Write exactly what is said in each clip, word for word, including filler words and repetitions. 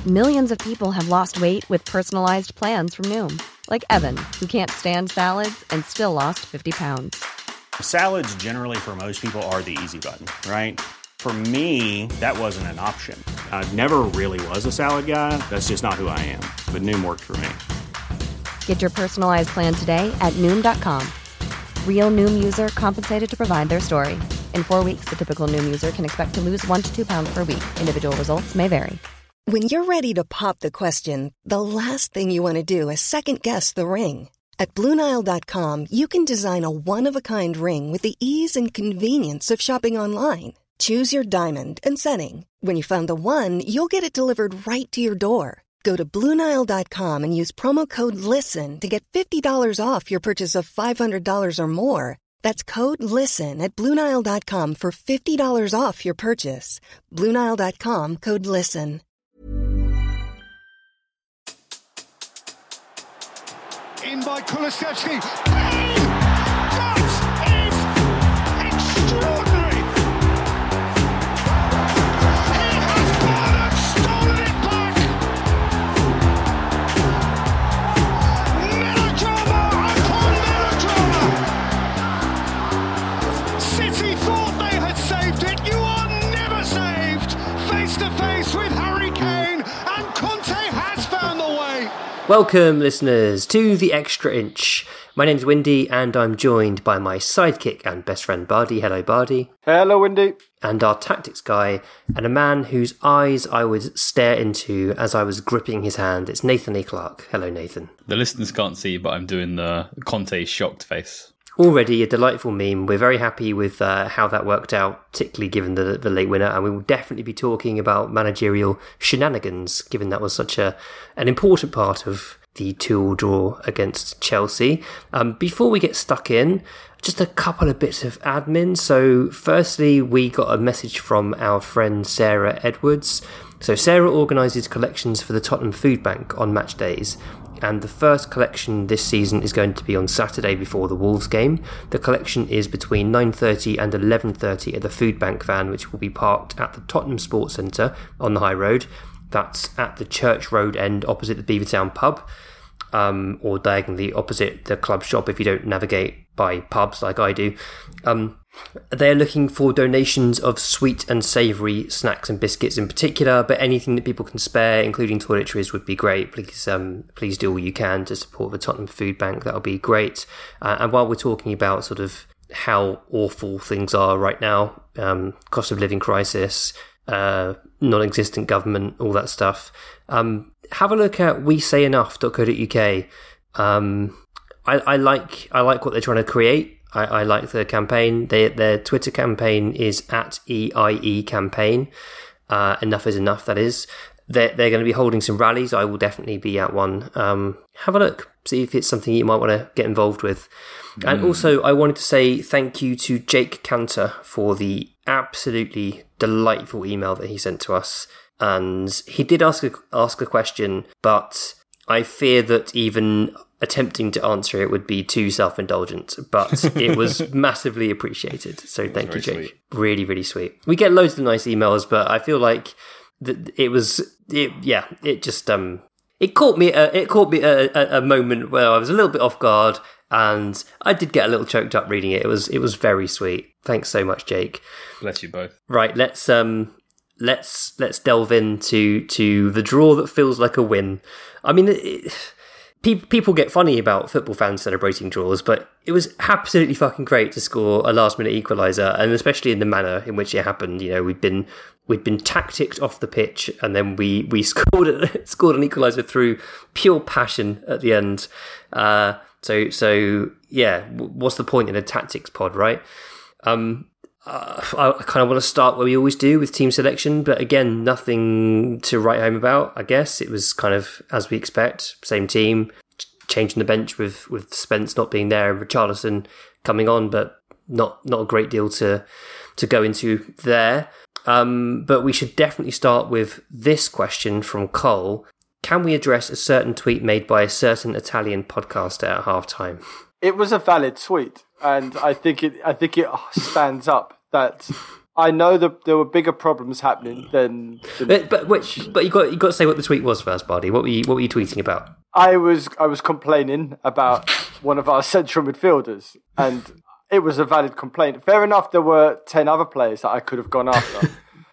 Millions of people have lost weight with personalized plans from Noom. Like Evan, who can't stand salads and still lost fifty pounds. Salads generally for most people are the easy button, right? For me, that wasn't an option. I never really was a salad guy. That's just not who I am. But Noom worked for me. Get your personalized plan today at Noom dot com. Real Noom user compensated to provide their story. In four weeks, the typical Noom user can expect to lose one to two pounds per week. Individual results may vary. When you're ready to pop the question, the last thing you want to do is second-guess the ring. At Blue Nile dot com, you can design a one-of-a-kind ring with the ease and convenience of shopping online. Choose your diamond and setting. When you find the one, you'll get it delivered right to your door. Go to Blue Nile dot com and use promo code LISTEN to get fifty dollars off your purchase of five hundred dollars or more. That's code LISTEN at Blue Nile dot com for fifty dollars off your purchase. Blue Nile dot com, code LISTEN. In by Kulusevski. Hey! That is extraordinary! He has gone and stolen it back! Melodrama upon melodrama! City thought they had saved it. You are never saved! Face to face with Harry Kane, and Conte has found the way! Welcome, listeners, to The Extra Inch. My name's Windy, and I'm joined by my sidekick and best friend, Bardi. Hello, Bardi. Hello, Windy. And our tactics guy, and a man whose eyes I would stare into as I was gripping his hand. It's Nathan A. Clark. Hello, Nathan. The listeners can't see, but I'm doing the Conte shocked face. Already a delightful meme. We're very happy with uh, how that worked out, particularly given the, the late winner, and we will definitely be talking about managerial shenanigans, given that was such a an important part of the two-all draw against Chelsea. Um, before we get stuck in, just a couple of bits of admin. So firstly, we got a message from our friend Sarah Edwards. So Sarah organises collections for the Tottenham Food Bank on match days, and the first collection this season is going to be on Saturday before the Wolves game. The collection is between nine thirty and eleven thirty at the Food Bank van, which will be parked at the Tottenham Sports Centre on the High Road. That's at the Church Road end opposite the Beavertown pub, um, or diagonally opposite the club shop if you don't navigate by pubs like I do. Um, they're looking for donations of sweet and savoury snacks and biscuits in particular, but anything that people can spare, including toiletries, would be great. Please um, please do all you can to support the Tottenham Food Bank. That'll be great. Uh, and while we're talking about sort of how awful things are right now, um, cost of living crisis, uh, non-existent government, all that stuff, um, have a look at we say enough dot co dot uk. Um, I, I like I like what they're trying to create. I, I like the campaign. They, their Twitter campaign is at E I E campaign. Uh, enough is enough, that is. They're, they're going to be holding some rallies. I will definitely be at one. Um, have a look. See if it's something you might want to get involved with. Mm. And also, I wanted to say thank you to Jake Cantor for the absolutely delightful email that he sent to us. And he did ask a, ask a question, but I fear that even attempting to answer it would be too self-indulgent, but it was massively appreciated. So thank you, Jake. Sweet. Really, really sweet. We get loads of nice emails, but I feel like that it was, it, yeah, it just, um, it caught me, uh, it caught me a, a, a moment where I was a little bit off guard, and I did get a little choked up reading it. It was, it was very sweet. Thanks so much, Jake. Bless you both. Right, let's, um, let's, let's delve into, to the draw that feels like a win. I mean, it, people get funny about football fans celebrating draws, but it was absolutely fucking great to score a last-minute equaliser, and especially in the manner in which it happened. You know, we'd been we'd been tacticked off the pitch, and then we we scored scored an equaliser through pure passion at the end. Uh, so so yeah, what's the point in a tactics pod, right? Um, uh, I, I kind of want to start where we always do with team selection, but again, nothing to write home about. I guess it was kind of as we expect, same team, ch- changing the bench with, with Spence not being there and Richarlison coming on, but not not a great deal to to go into there. Um, but we should definitely start with this question from Cole. Can we address a certain tweet made by a certain Italian podcaster at halftime? It was a valid tweet, and I think it I think it stands up that I know that there were bigger problems happening than. than but but, which, but you got you got to say what the tweet was first, Bardi. What were you what were you tweeting about? I was I was complaining about one of our central midfielders, and it was a valid complaint. Fair enough, there were ten other players that I could have gone after,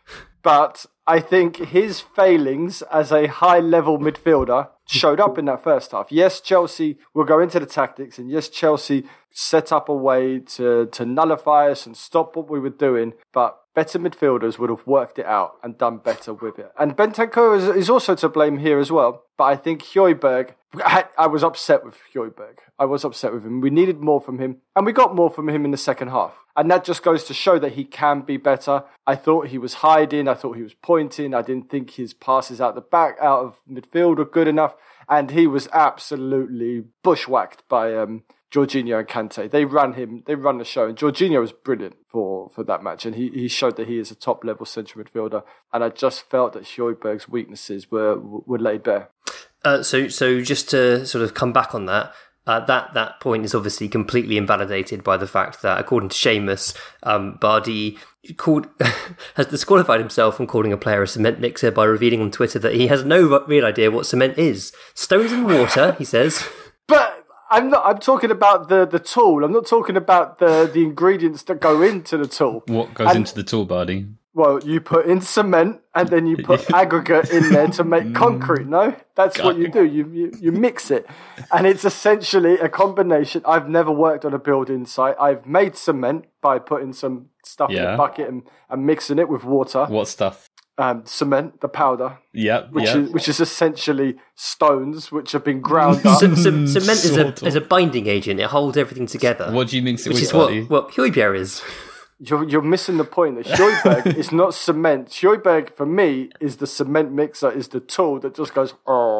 but I think his failings as a high-level midfielder showed up in that first half. Yes, Chelsea will go into the tactics, and yes, Chelsea set up a way to, to nullify us and stop what we were doing, but better midfielders would have worked it out and done better with it. And Bentancur is, is also to blame here as well, but I think Højbjerg, I, I was upset with Højbjerg. I was upset with him. We needed more from him, and we got more from him in the second half. And that just goes to show that he can be better. I thought he was hiding. I thought he was pointing. I didn't think his passes out the back, out of midfield were good enough. And he was absolutely bushwhacked by um, Jorginho and Kante. They ran him, they ran the show. And Jorginho was brilliant for, for that match. And he, he showed that he is a top-level central midfielder. And I just felt that Højbjerg's weaknesses were, were laid bare. Uh, so, so just to sort of come back on that, Uh, that that point is obviously completely invalidated by the fact that, according to Seamus, um, Bardi called has disqualified himself from calling a player a cement mixer by revealing on Twitter that he has no real idea what cement is. Stones and water, he says. But I'm not. I'm talking about the, the tool. I'm not talking about the, the ingredients that go into the tool. What goes and, into the tool, Bardi? Well, you put in cement and then you put aggregate in there to make concrete, no? That's God. What you do. You, you you mix it. And it's essentially a combination. I've never worked on a building site. I've made cement by putting some stuff yeah. in a bucket and, and mixing it with water. What stuff? Um, cement, the powder. Yeah, which yep. is which is essentially stones which have been ground up. C- c- cement is a, is a binding agent. It holds everything together. What do you mix it which with? Which is what, what Højbjerg is. You're, you're missing the point. That Højbjerg is not cement. Højbjerg, for me, is the cement mixer, is the tool that just goes,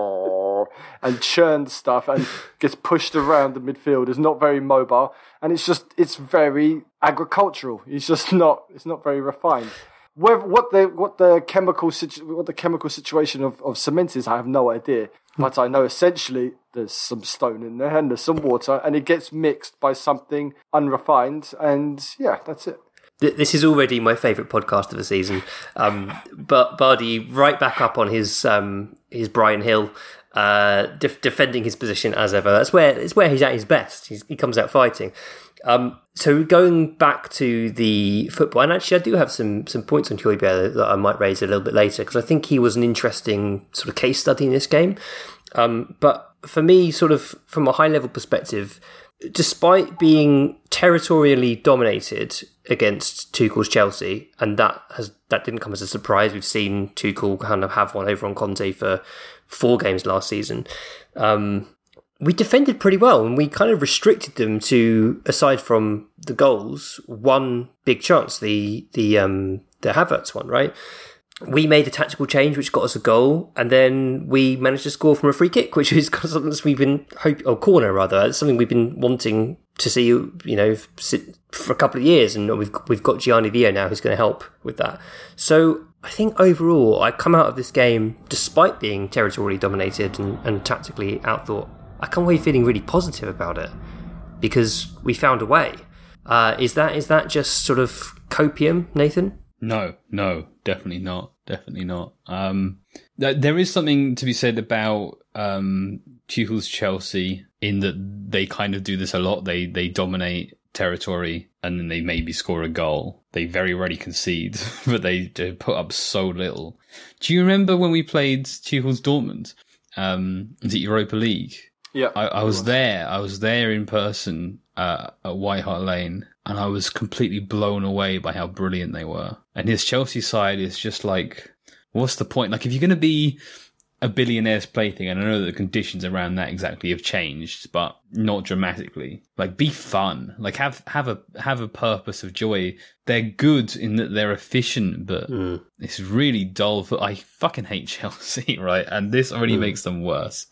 oh, and churns stuff and gets pushed around the midfield. It's not very mobile. And it's just, it's very agricultural. It's just not, it's not very refined. Where, what the what the chemical situ- what the chemical situation of, of cement is, I have no idea. But I know essentially there's some stone in there and there's some water, and it gets mixed by something unrefined, and yeah, that's it. This is already my favourite podcast of the season. Um, but Bardi right back up on his um, his Brian Hill, uh, def- defending his position as ever. That's where it's where he's at his best. He's, he comes out fighting. Um, so going back to the football, and actually I do have some some points on Højbjerg that I might raise a little bit later, because I think he was an interesting sort of case study in this game. Um, but for me, sort of from a high level perspective, despite being territorially dominated against Tuchel's Chelsea, and that has that didn't come as a surprise. We've seen Tuchel kind of have one over on Conte for four games last season. Um, we defended pretty well, and we kind of restricted them to, aside from the goals, one big chance, the the um, the Havertz one, right? We made a tactical change which got us a goal, and then we managed to score from a free kick, which is something we've been hoping, or corner rather, it's something we've been wanting to see, you know, for a couple of years, and we've we've got Gianni Vio now who's going to help with that. So I think overall, I come out of this game, despite being territorially dominated and, and tactically outthought, I come away feeling really positive about it because we found a way. Uh, is that is that just sort of copium, Nathan? No, no, definitely not. Definitely not. Um, th- there is something to be said about um, Tuchel's Chelsea in that they kind of do this a lot. They they dominate territory and then they maybe score a goal. They very rarely concede, but they, they put up so little. Do you remember when we played Tuchel's Dortmund? Um, is it Europa League? Yeah, I, I was there. I was there in person uh, at White Hart Lane, and I was completely blown away by how brilliant they were. And his Chelsea side is just like, what's the point? Like, if you're going to be a billionaire's plaything, and I know that the conditions around that exactly have changed, but not dramatically. Like, be fun. Like, have have a have a purpose of joy. They're good in that they're efficient, but mm. it's really dull. For I fucking hate Chelsea, right? And this already mm. makes them worse.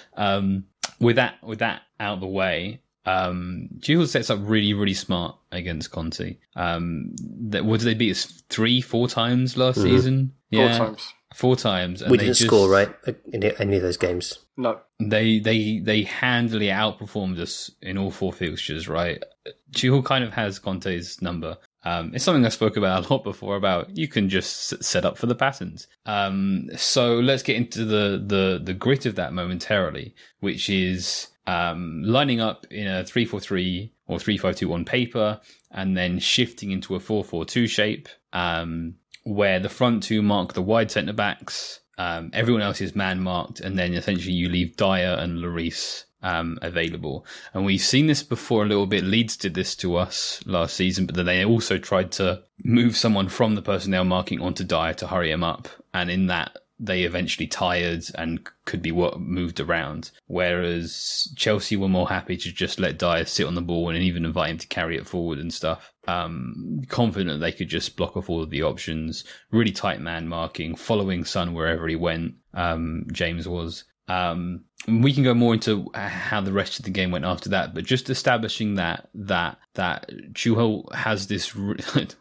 Um, with that with that out of the way, um, Tuchel sets up really, really smart against Conte. Um, that, what did they beat us three, four times last mm-hmm. season? Four yeah, times. Four times. And we they didn't just, score, right, in any of those games. No. They they they handily outperformed us in all four fixtures, right? Tuchel kind of has Conte's number. Um, it's something I spoke about a lot before about you can just s- set up for the patterns. Um, so let's get into the, the, the grit of that momentarily, which is um, lining up in a three four three or three five two on paper and then shifting into a four four two shape um, where the front two mark the wide centre backs, um, everyone else is man marked, and then essentially you leave Dyer and Lloris Um, available. And we've seen this before a little bit. Leeds did this to us last season, but then they also tried to move someone from the personnel marking onto Dyer to hurry him up. And in that, they eventually tired and could be moved around. Whereas Chelsea were more happy to just let Dyer sit on the ball and even invite him to carry it forward and stuff. Um, confident they could just block off all of the options. Really tight man marking, following Son wherever he went. Um, James was. Um, we can go more into how the rest of the game went after that, but just establishing that that that Tuchel has this re-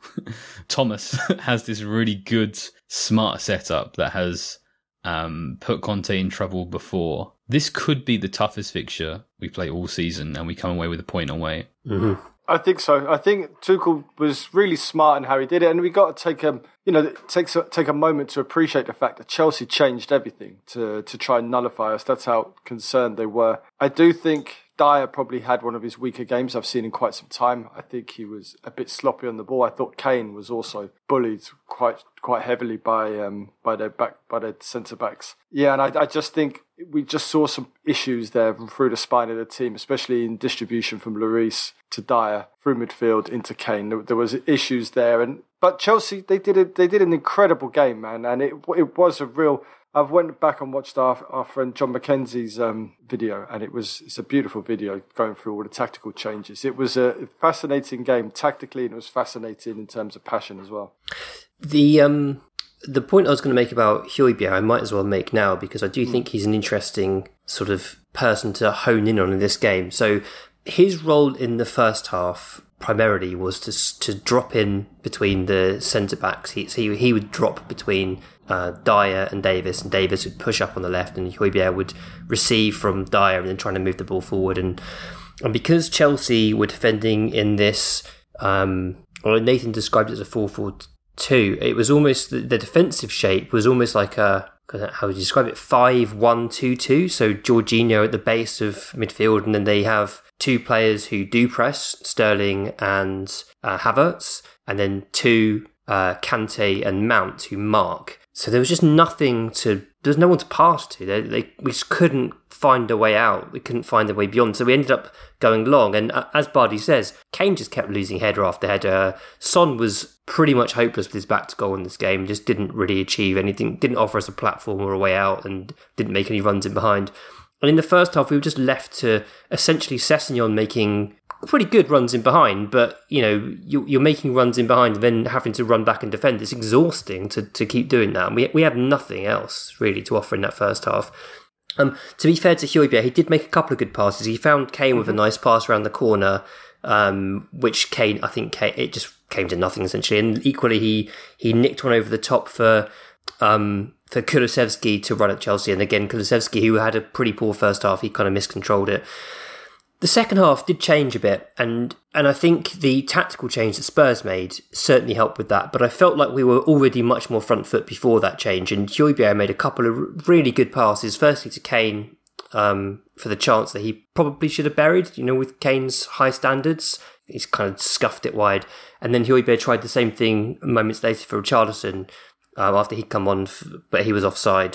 Thomas has this really good, smart setup that has um, put Conte in trouble before. This could be the toughest fixture we play all season, and we come away with a point away. Mm-hmm. I think so. I think Tuchel was really smart in how he did it, and we got to take a you know take take a moment to appreciate the fact that Chelsea changed everything to to try and nullify us. That's how concerned they were. I do think Dyer probably had one of his weaker games I've seen in quite some time. I think he was a bit sloppy on the ball. I thought Kane was also bullied quite quite heavily by um by their back by their centre backs. Yeah, and I I just think we just saw some issues there through the spine of the team, especially in distribution from Lloris to Dyer through midfield into Kane. There, there was issues there, and but Chelsea they did it. They did an incredible game, man, and it it was a real. I've went back and watched our our friend John McKenzie's um, video, and it was it's a beautiful video going through all the tactical changes. It was a fascinating game tactically, and it was fascinating in terms of passion as well. The um the point I was going to make about Højbjerg, I might as well make now, because I do think he's an interesting sort of person to hone in on in this game. So his role in the first half primarily was to to drop in between the centre backs. He he he would drop between uh, Dyer and Davis, and Davis would push up on the left, and Højbjerg would receive from Dyer and then trying to move the ball forward. And and because Chelsea were defending in this, um, well, Nathan described it as a four four two. It was almost the, the defensive shape was almost like a, how would you describe it, five one two two. So Jorginho at the base of midfield, and then they have two players who do press, Sterling and uh, Havertz, and then two uh, Kante and Mount who mark. So there was just nothing to, there was no one to pass to. They, they, we just couldn't find a way out. We couldn't find a way beyond. So we ended up going long. And uh, as Bardi says, Kane just kept losing header after header. Son was pretty much hopeless with his back to goal in this game. Just didn't really achieve anything, didn't offer us a platform or a way out, and didn't make any runs in behind. And in the first half, we were just left to essentially Sessegnon making pretty good runs in behind, but, you know, you're making runs in behind and then having to run back and defend. It's exhausting to, to keep doing that. And we we had nothing else really to offer in that first half. Um, to be fair to Højbjerg, he did make a couple of good passes. He found Kane with a nice pass around the corner, um, which Kane, I think Kane, it just came to nothing essentially. And equally, he he nicked one over the top for um, for Kulusevski to run at Chelsea. And again, Kulusevski, who had a pretty poor first half, he kind of miscontrolled it. The second half did change a bit, and and I think the tactical change that Spurs made certainly helped with that, but I felt like we were already much more front foot before that change, and Højbjerg made a couple of really good passes, firstly to Kane um, for the chance that he probably should have buried, you know, with Kane's high standards. He's kind of scuffed it wide, and then Højbjerg tried the same thing moments later for Richarlison um, after he'd come on, but he was offside.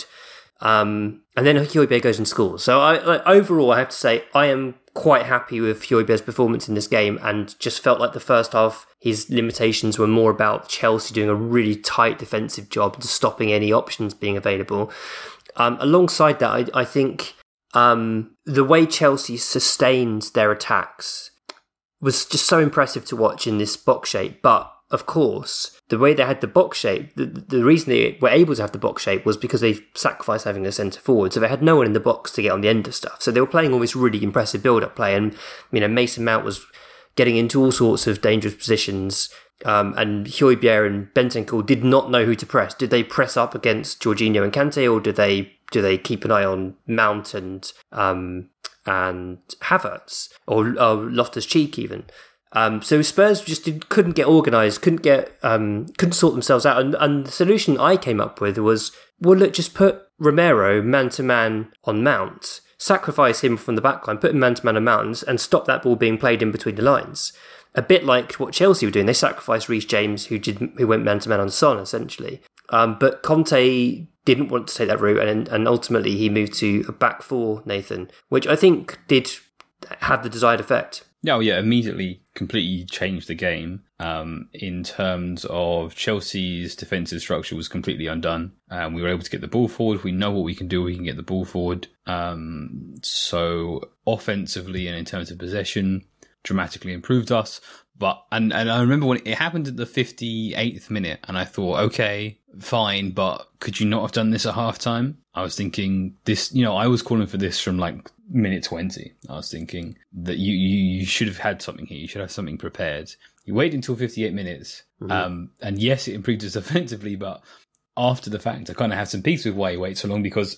Um, and then Højbjerg goes and scores. So I, like, overall, I have to say, I am quite happy with Højbjerg's performance in this game, and just felt like the first half, his limitations were more about Chelsea doing a really tight defensive job and stopping any options being available. Um, alongside that, I, I think um, the way Chelsea sustained their attacks was just so impressive to watch in this box shape. But of course, the way they had the box shape, the, the reason they were able to have the box shape was because they sacrificed having a centre forward. So they had no one in the box to get on the end of stuff. So they were playing all this really impressive build-up play. And, you know, Mason Mount was getting into all sorts of dangerous positions. Um, and Højbjerg and Bentancur did not know who to press. Did they press up against Jorginho and Kante, or did they do they keep an eye on Mount and um, and Havertz, or uh, Loftus-Cheek even? Um, so Spurs just did, couldn't get organised, couldn't get, um, couldn't sort themselves out. And, and the solution I came up with was, well, look, just put Romero man to man on Mount, sacrifice him from the backline, put him man to man on Mount, and stop that ball being played in between the lines. A bit like what Chelsea were doing. They sacrificed Reece James, who did, who went man to man on Son, essentially. Um, but Conte didn't want to take that route, and and ultimately he moved to a back four, Nathan, which I think did have the desired effect. Yeah, oh yeah, immediately completely changed the game um, in terms of Chelsea's defensive structure was completely undone. Um, we were able to get the ball forward. We know what we can do. We can get the ball forward. Um, so offensively and in terms of possession, dramatically improved us. But and, and I remember when it happened at the fifty-eighth minute, and I thought, okay, fine, but could you not have done this at halftime? I was thinking this, you know, I was calling for this from like minute twenty. I was thinking that you, you, you should have had something here. You should have something prepared. You waited until fifty-eight minutes. Mm-hmm. Um, and yes, it improved us offensively, but after the fact, I kind of have some peace with why you wait so long, because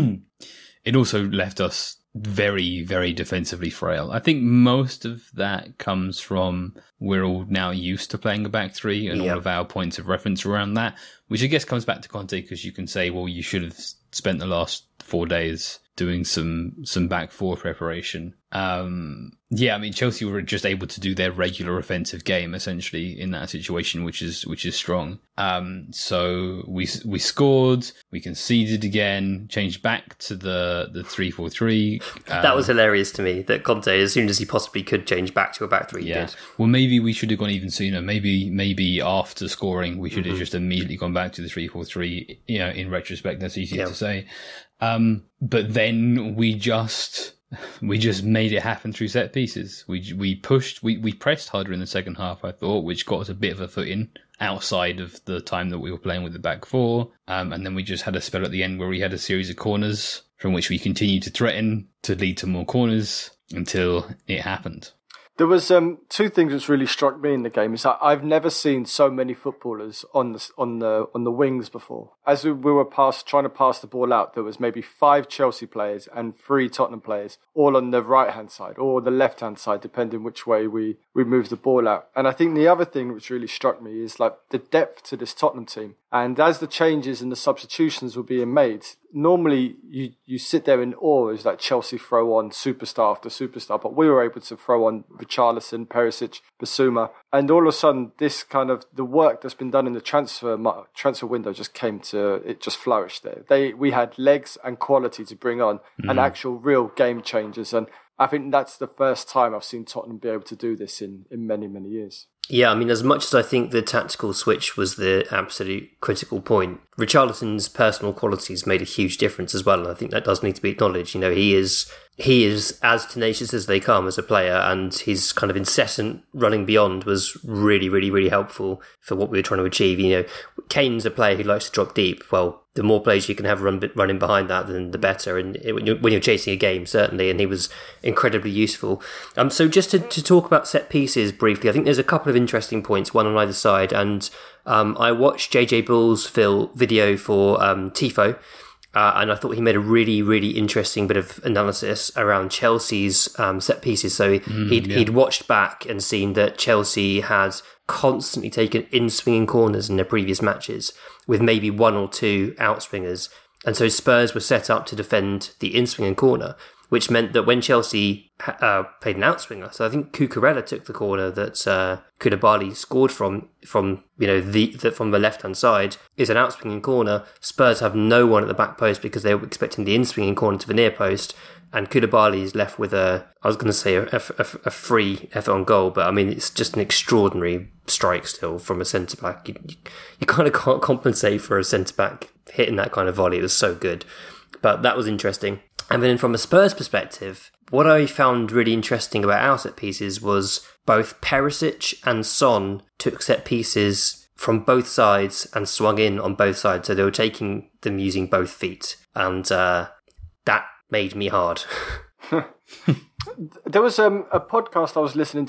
it also left us very, very defensively frail. I think most of that comes from we're all now used to playing a back three and yep. all of our points of reference around that, which I guess comes back to Conte, because you can say, well, you should have spent the last four days doing some some back four preparation. Um, yeah, I mean, Chelsea were just able to do their regular offensive game essentially in that situation, which is which is strong. Um, so we we scored, we conceded again, changed back to the the three four three. Um, that was hilarious to me that Conte, as soon as he possibly could, change back to a back three. Yeah. Did. Well, maybe we should have gone even sooner. Maybe maybe after scoring, we should have mm-hmm. just immediately gone back to the three four three. You know, in retrospect, that's easier yeah. to say. Um, but then we just we just made it happen through set pieces. We we pushed, we, we pressed harder in the second half, I thought, which got us a bit of a footing outside of the time that we were playing with the back four. Um, and then we just had a spell at the end where we had a series of corners from which we continued to threaten to lead to more corners until it happened. There was um, two things that really struck me in the game. Is that I've never seen so many footballers on the on the on the wings before. As we were pass, trying to pass the ball out, there was maybe five Chelsea players and three Tottenham players, all on the right hand side or the left hand side, depending which way we we moved the ball out. And I think the other thing which really struck me is like the depth to this Tottenham team. And as the changes and the substitutions were being made, normally you, you sit there in awe as like Chelsea throw on superstar after superstar, but we were able to throw on Richarlison, Perisic, Basuma, and all of a sudden this kind of the work that's been done in the transfer transfer window just came to it just flourished there. They we had legs and quality to bring on mm. and actual real game changers, and I think that's the first time I've seen Tottenham be able to do this in, in many many years. Yeah, I mean, as much as I think the tactical switch was the absolute critical point, Richarlison's personal qualities made a huge difference as well, and I think that does need to be acknowledged. You know, he is he is as tenacious as they come as a player, and his kind of incessant running beyond was really, really, really helpful for what we were trying to achieve. You know, Kane's a player who likes to drop deep. Well, the more players you can have run, running behind that, then the better. And it, when, you're, when you're chasing a game, certainly, and he was incredibly useful. Um, so just to, to talk about set pieces briefly, I think there's a couple of interesting points, one on either side. And um, I watched J J Bull's Phil video for um, Tifo, uh, and I thought he made a really, really interesting bit of analysis around Chelsea's um, set pieces. So mm, he'd, yeah. he'd watched back and seen that Chelsea had constantly taken in-swinging corners in their previous matches, with maybe one or two out-swingers. And so Spurs were set up to defend the in-swinging corner, which meant that when Chelsea uh, played an outswinger, so I think Cucurella took the corner that uh, Koulibaly scored from, from you know the, the from the left-hand side, is an outswinging corner. Spurs have no one at the back post because they were expecting the in-swinging corner to the near post, and Koulibaly is left with a, I was going to say a, a, a free effort on goal, but I mean, it's just an extraordinary strike still from a centre-back. You, you, you kind of can't compensate for a centre-back hitting that kind of volley. It was so good. But that was interesting. And then from a Spurs perspective, what I found really interesting about our set pieces was both Perisic and Son took set pieces from both sides and swung in on both sides. So they were taking them using both feet. And uh, that made me hard. There was um, a podcast I was listening to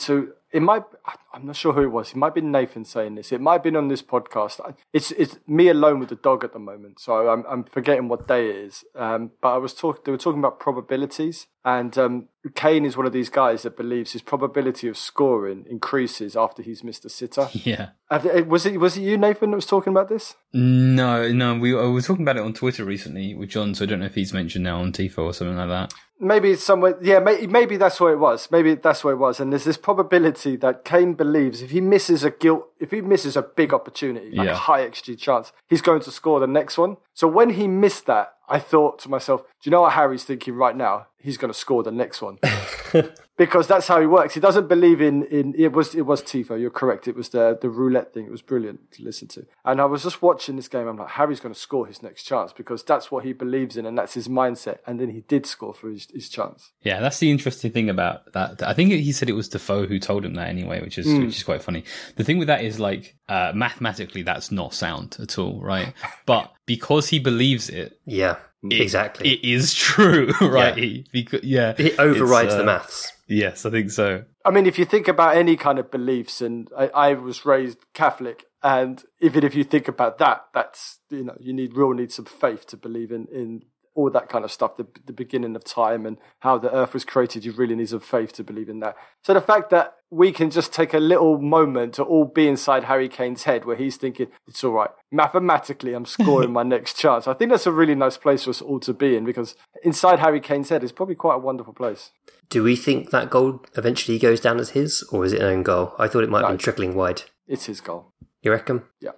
it might, I'm not sure who it was. It might have been Nathan saying this. It might have been on this podcast. It's it's me alone with the dog at the moment, so I'm I'm forgetting what day it is. Um, but I was talking. They were talking about probabilities, and um, Kane is one of these guys that believes his probability of scoring increases after he's missed a sitter. Yeah. Was it was it you, Nathan, that was talking about this? No, no. We, we were talking about it on Twitter recently with John, so I don't know if he's mentioned now on Tifo or something like that. Maybe it's somewhere, yeah, maybe, maybe that's what it was. Maybe that's what it was. And there's this probability that Kane believes if he misses a guilt, if he misses a big opportunity, like yeah. a high X G chance, he's going to score the next one. So when he missed that, I thought to myself, do you know what Harry's thinking right now? He's going to score the next one. Because that's how he works. He doesn't believe in, in it was it was Tifo, you're correct. It was the the roulette thing. It was brilliant to listen to. And I was just watching this game. I'm like, Harry's going to score his next chance because that's what he believes in and that's his mindset. And then he did score for his, his chance. Yeah, that's the interesting thing about that. I think he said it was Defoe who told him that anyway, which is mm. which is quite funny. The thing with that is like uh, mathematically that's not sound at all, right? But because he believes it, yeah, it, exactly, it is true, right? Yeah, he, because, yeah it overrides uh, the maths. Yes, I think so. I mean, if you think about any kind of beliefs, and I, I was raised Catholic, and even if you think about that, that's, you know, you need real need some faith to believe in, in all that kind of stuff, the, the beginning of time and how the earth was created. You really need some faith to believe in that. So the fact that we can just take a little moment to all be inside Harry Kane's head where he's thinking, it's all right, mathematically I'm scoring my next chance. I think that's a really nice place for us all to be in, because inside Harry Kane's head is probably quite a wonderful place. Do we think that goal eventually goes down as his, or is it an own goal? I thought it might have No. been trickling wide. It's his goal. You reckon? Yeah.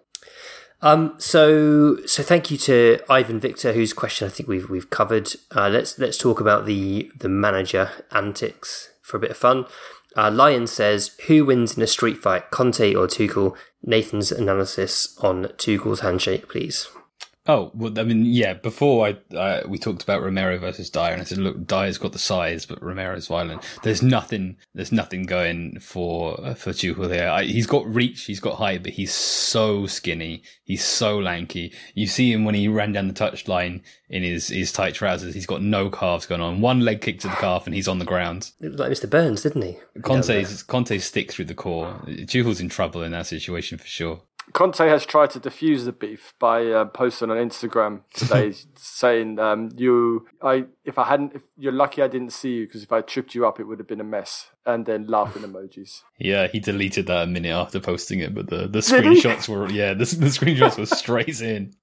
Um. So, so thank you to Ivan Victor, whose question I think we've we've covered. Uh, let's let's talk about the the manager antics for a bit of fun. Uh, Lion says, who wins in a street fight, Conte or Tuchel? Nathan's analysis on Tuchel's handshake, please. Oh, well, I mean, yeah, before I, uh, we talked about Romero versus Dyer, and I said, look, Dyer's got the size, but Romero's violent. There's nothing, there's nothing going for, uh, for Tuchel there. I, he's got reach, he's got height, but he's so skinny. He's so lanky. You see him when he ran down the touchline in his, his tight trousers. He's got no calves going on. One leg kick to the calf and he's on the ground. It was like Mister Burns, didn't he? Conte's, Conte's stick through the core. Tuchel's in trouble in that situation for sure. Conte has tried to diffuse the beef by uh, posting on Instagram today, saying, um, "You, I, if I hadn't, if you're lucky, I didn't see you because if I tripped you up, it would have been a mess." And then laughing emojis. Yeah, he deleted that a minute after posting it, but the, the screenshots were yeah, the, the screenshots were straight in.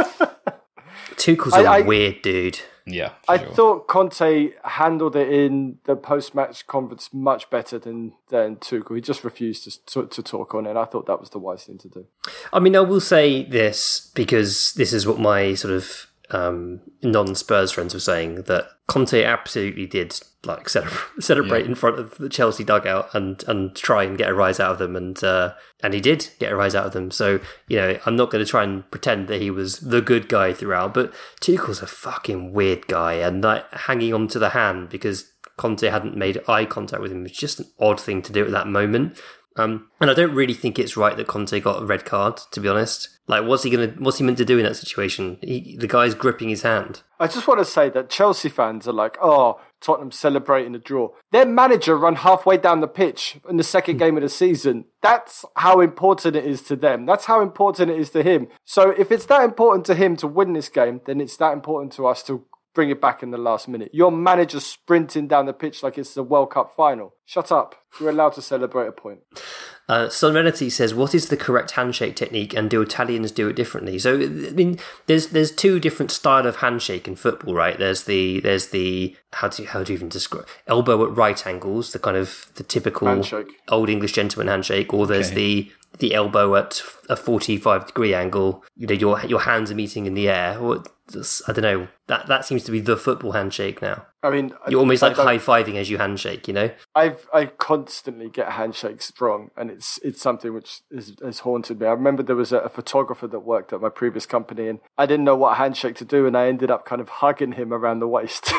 Tuchel's I, a I, weird dude. Yeah, I sure. thought Conte handled it in the post-match conference much better than than Tuchel. He just refused to, to to talk on it. And I thought that was the wise thing to do. I mean, I will say this because this is what my sort of um, non-Spurs friends were saying, that Conte absolutely did like celebrate, celebrate yeah. in front of the Chelsea dugout and, and try and get a rise out of them, and uh, and he did get a rise out of them. So, you know, I'm not going to try and pretend that he was the good guy throughout, but Tuchel's a fucking weird guy, and like hanging on to the hand because Conte hadn't made eye contact with him was just an odd thing to do at that moment. Um, and I don't really think it's right that Conte got a red card, to be honest. Like, what's he gonna? What's he meant to do in that situation? He, the guy's gripping his hand. I just want to say that Chelsea fans are like, oh, Tottenham celebrating a draw. Their manager run halfway down the pitch in the second game of the season. That's how important it is to them. That's how important it is to him. So if it's that important to him to win this game, then it's that important to us to bring it back in the last minute. Your manager sprinting down the pitch like it's the World Cup final. Shut up. You're allowed to celebrate a point. Uh, Sunrenity says, what is the correct handshake technique and do Italians do it differently? So, I mean, there's there's two different style of handshake in football, right? There's the, there's the how do you, how do you even describe elbow at right angles, the kind of the typical handshake. Old English gentleman handshake, or there's okay. the the elbow at a forty-five degree angle. You know, your your hands are meeting in the air. Or, I don't know. That that seems to be the football handshake now. I mean, you're almost I, like I high fiving as you handshake. You know, I've I constantly get handshakes wrong, and it's it's something which is, has haunted me. I remember there was a, a photographer that worked at my previous company, and I didn't know what handshake to do, and I ended up kind of hugging him around the waist.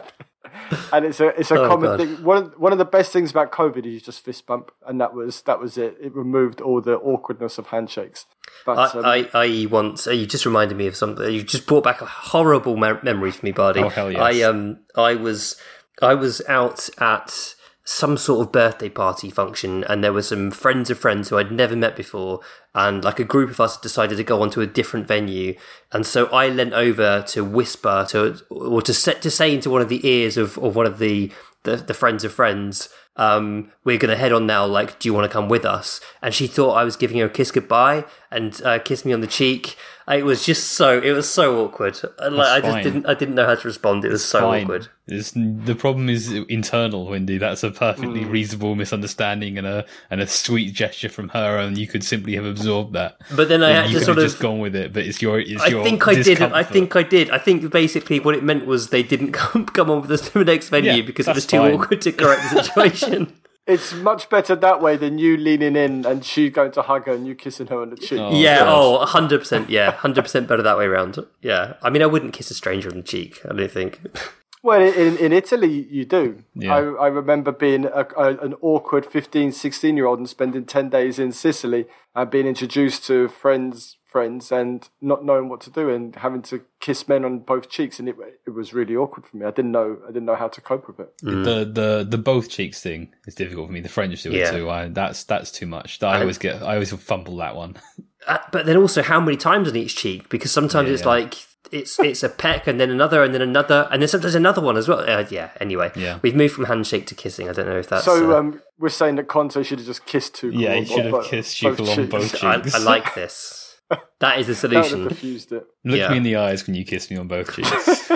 And it's a it's a oh, common God. thing. One of, one of the best things about COVID is you just fist bump, and that was that was it. It removed all the awkwardness of handshakes. But I, um, I, I once uh, you just reminded me of something. You just brought back a horrible me- memory for me, Bardi. Oh hell yes! I um I was I was out at some sort of birthday party function, and there were some friends of friends who I'd never met before, and like a group of us decided to go onto a different venue, and so I leant over to whisper to or to set to say into one of the ears of, of one of the, the the friends of friends, um, we're going to head on now, like, do you want to come with us? And she thought I was giving her a kiss goodbye and uh, kissed me on the cheek. It was just so, it was so awkward. Like, I just fine. didn't, I didn't know how to respond. It was so Fine. awkward. It's, the problem is internal, Wendy. That's a perfectly Mm. reasonable misunderstanding and a and a sweet gesture from her, and you could simply have absorbed that. But then I And had you to could sort have of just gone with it. But it's your, it's I your think I did. discomfort. I think I did. I think basically what it meant was they didn't come come on with us to the next venue Yeah, because it was that's too fine. awkward to correct the situation. It's much better that way than you leaning in and she going to hug her and you kissing her on the cheek. Oh, yeah. gosh. Oh, one hundred percent. Yeah, one hundred percent better that way around. Yeah. I mean, I wouldn't kiss a stranger on the cheek. I don't think. Well, in, in Italy, you do. Yeah. I, I remember being a, a, an awkward fifteen, sixteen-year-old and spending ten days in Sicily and being introduced to friends friends and not knowing what to do and having to kiss men on both cheeks, and it it was really awkward for me. I didn't know I didn't know how to cope with it. Mm. The the the both cheeks thing is difficult for me. The French do it Yeah. too. I, that's that's too much. I always get I always fumble that one. Uh, but then also, how many times on each cheek? Because sometimes Yeah, it's yeah. like it's it's a peck and then another and then another and then sometimes another one as well. Uh, yeah. Anyway, Yeah. we've moved from handshake to kissing. I don't know if that's. So uh, um, we're saying that Conte should have just kissed Tuchel. Yeah, he on- should have on kissed both Tuchel on cheeks. both I, cheeks. I like this. That is the That would have solution. diffused it. Look Yeah. me in the eyes when you kiss me on both cheeks.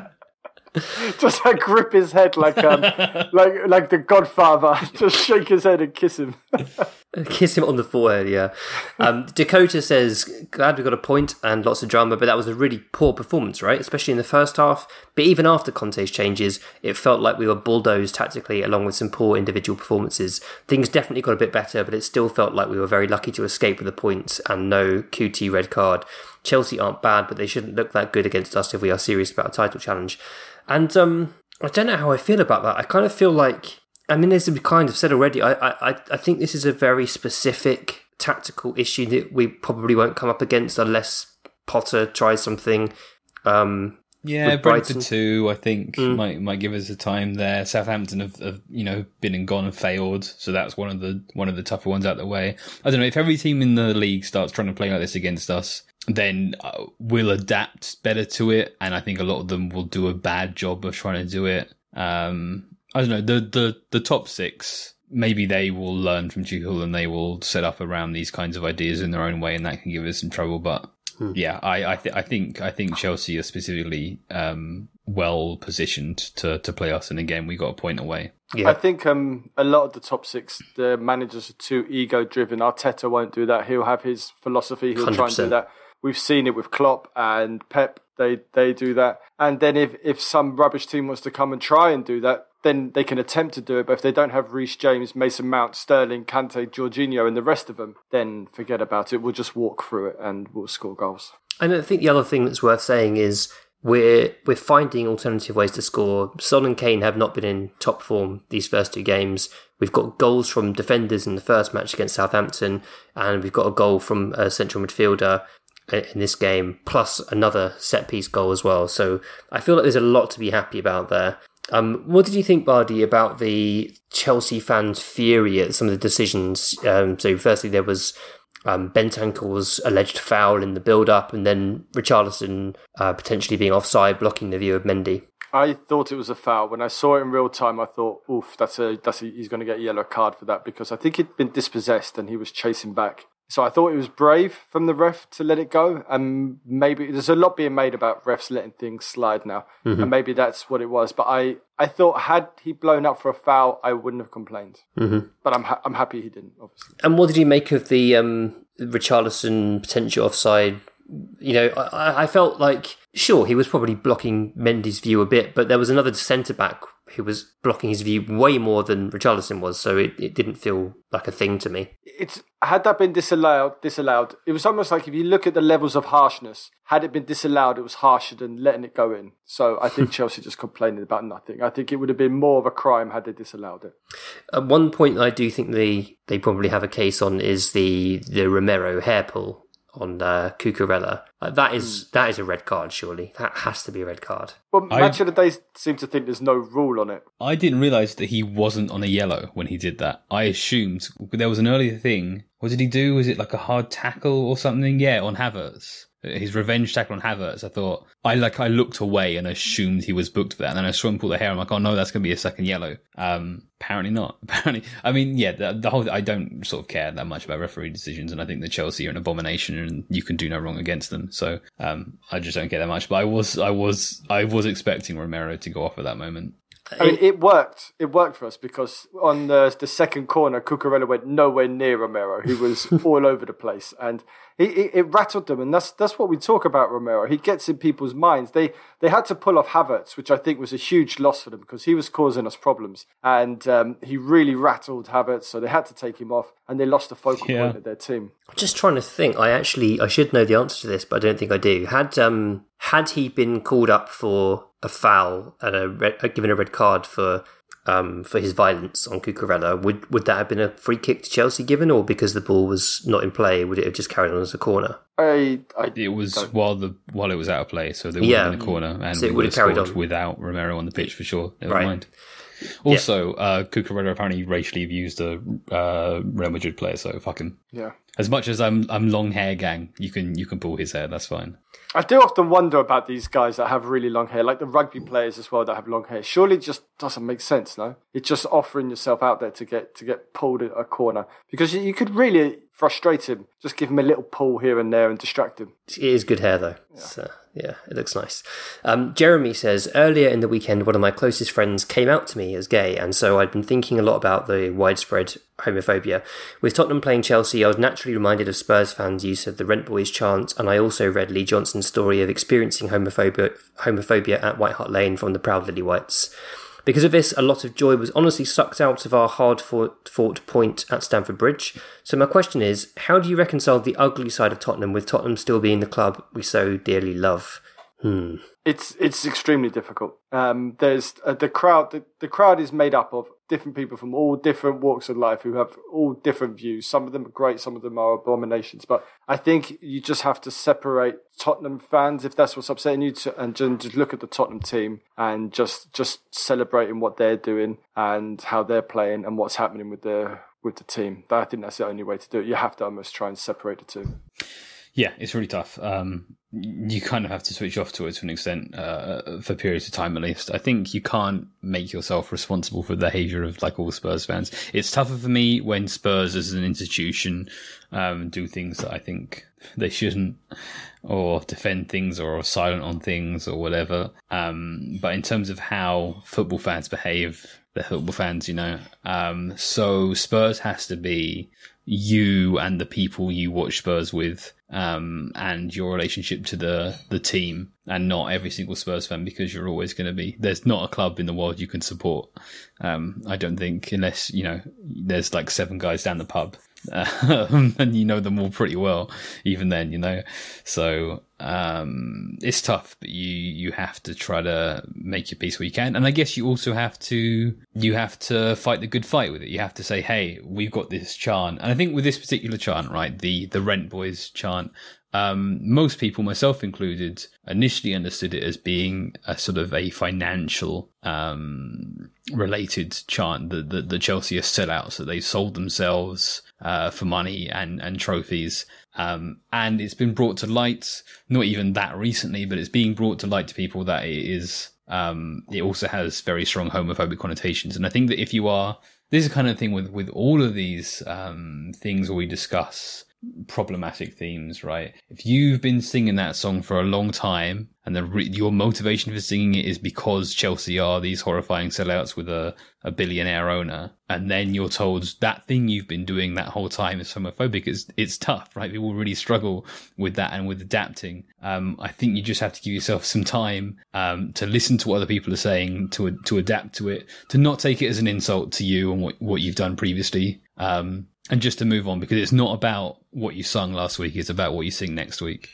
Just like grip his head like um, like like the Godfather. Just shake his head and kiss him. Kiss him on the forehead, yeah. Um, Dakota says, glad we got a point and lots of drama, but that was a really poor performance, right? Especially in the first half. But even after Conte's changes, it felt like we were bulldozed tactically along with some poor individual performances. Things definitely got a bit better, but it still felt like we were very lucky to escape with the points and no Q T red card. Chelsea aren't bad, but they shouldn't look that good against us if we are serious about a title challenge. And um, I don't know how I feel about that. I kind of feel like, I mean, as we kind of said already, I, I, I think this is a very specific tactical issue that we probably won't come up against unless Potter tries something. Um, Yeah, with Brentford Brighton. too, I think, Mm. might might give us a time there. Southampton have, have, you know, been and gone and failed, so that's one of the one of the tougher ones out the way. I don't know, if every team in the league starts trying to play like this against us, then uh, we'll adapt better to it, and I think a lot of them will do a bad job of trying to do it. Um, I don't know, the, the, the top six, maybe they will learn from Tuchel and they will set up around these kinds of ideas in their own way, and that can give us some trouble, but yeah, I I, th- I think I think Chelsea are specifically um, well positioned to, to play us, and again we got a point away. yeah. I think um, a lot of the top six, the managers are too ego driven. Arteta won't do that. He'll have his philosophy. He'll one hundred try and do percent. that. We've seen it with Klopp and Pep. They they do that. And then if, if some rubbish team wants to come and try and do that, then they can attempt to do it. But if they don't have Reece James, Mason Mount, Sterling, Kante, Jorginho and the rest of them, then forget about it. We'll just walk through it and we'll score goals. And I think the other thing that's worth saying is we're we're finding alternative ways to score. Son and Kane have not been in top form these first two games. We've got goals from defenders in the first match against Southampton, and we've got a goal from a central midfielder in this game, plus another set-piece goal as well. So I feel like there's a lot to be happy about there. Um, what did you think, Bardi, about the Chelsea fans' fury at some of the decisions? Um, so firstly, there was um, Bentancur's alleged foul in the build-up, and then Richarlison uh, potentially being offside, blocking the view of Mendy. I thought it was a foul. When I saw it in real time, I thought, oof, that's a, that's a, he's going to get a yellow card for that, because I think he'd been dispossessed and he was chasing back. So I thought it was brave from the ref to let it go. And maybe there's a lot being made about refs letting things slide now. Mm-hmm. And maybe that's what it was. But I, I thought had he blown up for a foul, I wouldn't have complained. Mm-hmm. But I'm ha- I'm happy he didn't, obviously. And what did you make of the um, Richarlison potential offside? You know, I, I felt like, sure, he was probably blocking Mendy's view a bit, but there was another centre-back who was blocking his view way more than Richarlison was, so it, it didn't feel like a thing to me. It's had that been disallowed, disallowed, it was almost like if you look at the levels of harshness, had it been disallowed, it was harsher than letting it go in. So I think Chelsea just complaining about nothing. I think it would have been more of a crime had they disallowed it. Uh, one point I do think they, they probably have a case on is the, the Romero hair pull on uh, Cucurella. Uh, that is that is a red card, surely. That has to be a red card. Well, Match I, of the Day seem to think there's no rule on it. I didn't realise that he wasn't on a yellow when he did that. I assumed there was an earlier thing. What did he do? Was it like a hard tackle or something? Yeah, on Havertz. His revenge tackle on Havertz. I thought I like I looked away and assumed he was booked for that, and then I saw him pull the hair. I'm like, oh no, that's going to be a second yellow. Um, apparently not. Apparently, I mean, yeah, the, the whole I don't sort of care that much about referee decisions, and I think that Chelsea are an abomination, and you can do no wrong against them. So um, I just don't care that much. But I was, I was, I was expecting Romero to go off at that moment. I mean, it worked. It worked for us because on the the second corner, Cucurella went nowhere near Romero. He was all over the place, and he, it, it rattled them. And that's that's what we talk about Romero. He gets in people's minds. They they had to pull off Havertz, which I think was a huge loss for them because he was causing us problems, and um, he really rattled Havertz. So they had to take him off, and they lost the focal yeah. point of their team. I'm just trying to think. I actually I should know the answer to this, but I don't think I do. Had um had he been called up for a foul and a red, uh, given a red card for um for his violence on Cucurella, would would that have been a free kick to Chelsea given, or because the ball was not in play, would it have just carried on as a corner? I, I it was don't. while the while it was out of play, so they would Yeah. have been a corner, and So it we would would have have carried scored on. without Romero on the pitch for sure. Never Right. mind. Also, uh, Cucurella apparently racially abused a uh, Real Madrid player, so fuck him. Yeah. As much as I'm I'm long hair gang, you can you can pull his hair. That's fine. I do often wonder about these guys that have really long hair, like the rugby players as well that have long hair. Surely it just doesn't make sense, no? It's just offering yourself out there to get to get pulled at a corner because you, you could really frustrate him. Just give him a little pull here and there and distract him. It is good hair, though. Yeah, so, yeah it looks nice. Um, Jeremy says, earlier in the weekend, one of my closest friends came out to me as gay, and so I'd been thinking a lot about the widespread homophobia. With Tottenham playing Chelsea, I was naturally reminded of Spurs fans' use of the Rent Boys chant, and I also read Lee Johnson's story of experiencing homophobia, homophobia at White Hart Lane from the Proud Lily Whites. Because of this, a lot of joy was honestly sucked out of our hard-fought fought point at Stamford Bridge. So my question is, how do you reconcile the ugly side of Tottenham with Tottenham still being the club we so dearly love? Hmm. It's it's extremely difficult. Um, there's uh, the crowd. The, the crowd is made up of different people from all different walks of life who have all different views. Some of them are great, some of them are abominations. But I think you just have to separate Tottenham fans, if that's what's upsetting you, to, and just look at the Tottenham team and just just celebrating what they're doing and how they're playing and what's happening with the with the team. I think that's the only way to do it. You have to almost try and separate the two. Yeah, it's really tough. Um, you kind of have to switch off to it to an extent uh, for periods of time, at least. I think you can't make yourself responsible for the behaviour of like all Spurs fans. It's tougher for me when Spurs as an institution um, do things that I think they shouldn't, or defend things, or are silent on things, or whatever. Um, but in terms of how football fans behave, they're football fans, you know. Um, so Spurs has to be you and the people you watch Spurs with, um, and your relationship to the, the team, and not every single Spurs fan, because you're always going to be, there's not a club in the world you can support. Um, I don't think, unless, you know, there's like seven guys down the pub, uh, and you know them all pretty well, even then, you know. So, um, it's tough, but you, you have to try to make your peace where you can. And I guess you also have to, you have to fight the good fight with it. You have to say, hey, we've got this chant. And I think with this particular chant, right, the, the Rent Boys chant, Um, most people, myself included, initially understood it as being a sort of a financial um, related chant, that the, the Chelsea are sellouts, that they sold themselves uh, for money and, and trophies. Um, and it's been brought to light, not even that recently, but it's being brought to light to people that it is, um, it also has very strong homophobic connotations. And I think that if you are, this is the kind of thing with, with all of these um, things where we discuss problematic themes, right? If you've been singing that song for a long time, and the re- your motivation for singing it is because Chelsea are these horrifying sellouts with a, a billionaire owner, and then you're told that thing you've been doing that whole time is homophobic, it's, it's tough, right? People really struggle with that and with adapting. Um, I think you just have to give yourself some time um, to listen to what other people are saying, to to adapt to it, to not take it as an insult to you and what, what you've done previously. Um, And just to move on, because it's not about what you sung last week, it's about what you sing next week.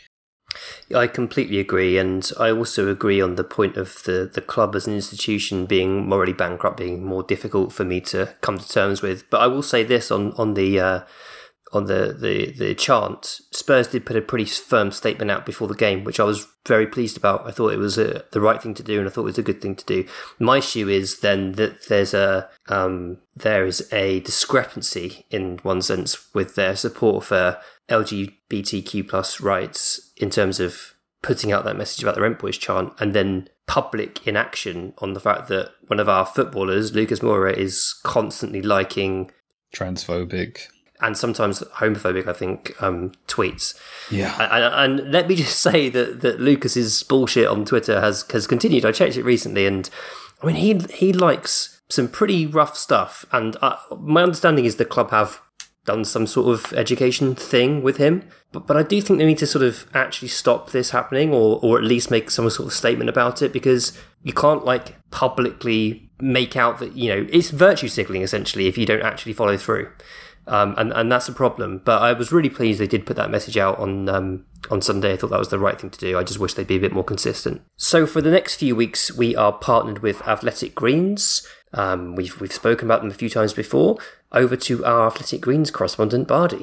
I completely agree, and I also agree on the point of the, the club as an institution being morally bankrupt, being more difficult for me to come to terms with. But I will say this on, on the uh, on the, the, the chant, Spurs did put a pretty firm statement out before the game, which I was very pleased about. I thought it was a, the right thing to do, and I thought it was a good thing to do. My issue is then that there's a um, there is a discrepancy in one sense with their support for L G B T Q plus rights in terms of putting out that message about the Rent Boys chant, and then public inaction on the fact that one of our footballers, Lucas Moura, is constantly liking transphobic and sometimes homophobic, I think, um, tweets. Yeah. And, and let me just say that, that Lucas's bullshit on Twitter has, has continued. I checked it recently, and I mean, he he likes some pretty rough stuff. And uh, my understanding is the club have done some sort of education thing with him. But but I do think they need to sort of actually stop this happening, or or at least make some sort of statement about it, because you can't like publicly make out that, you know, it's virtue signaling essentially if you don't actually follow through. Um, and, and that's a problem. But I was really pleased they did put that message out on um, on Sunday. I thought that was the right thing to do. I just wish they'd be a bit more consistent. So for the next few weeks, we are partnered with Athletic Greens. Um, we've we've spoken about them a few times before. Over to our Athletic Greens correspondent, Bardi.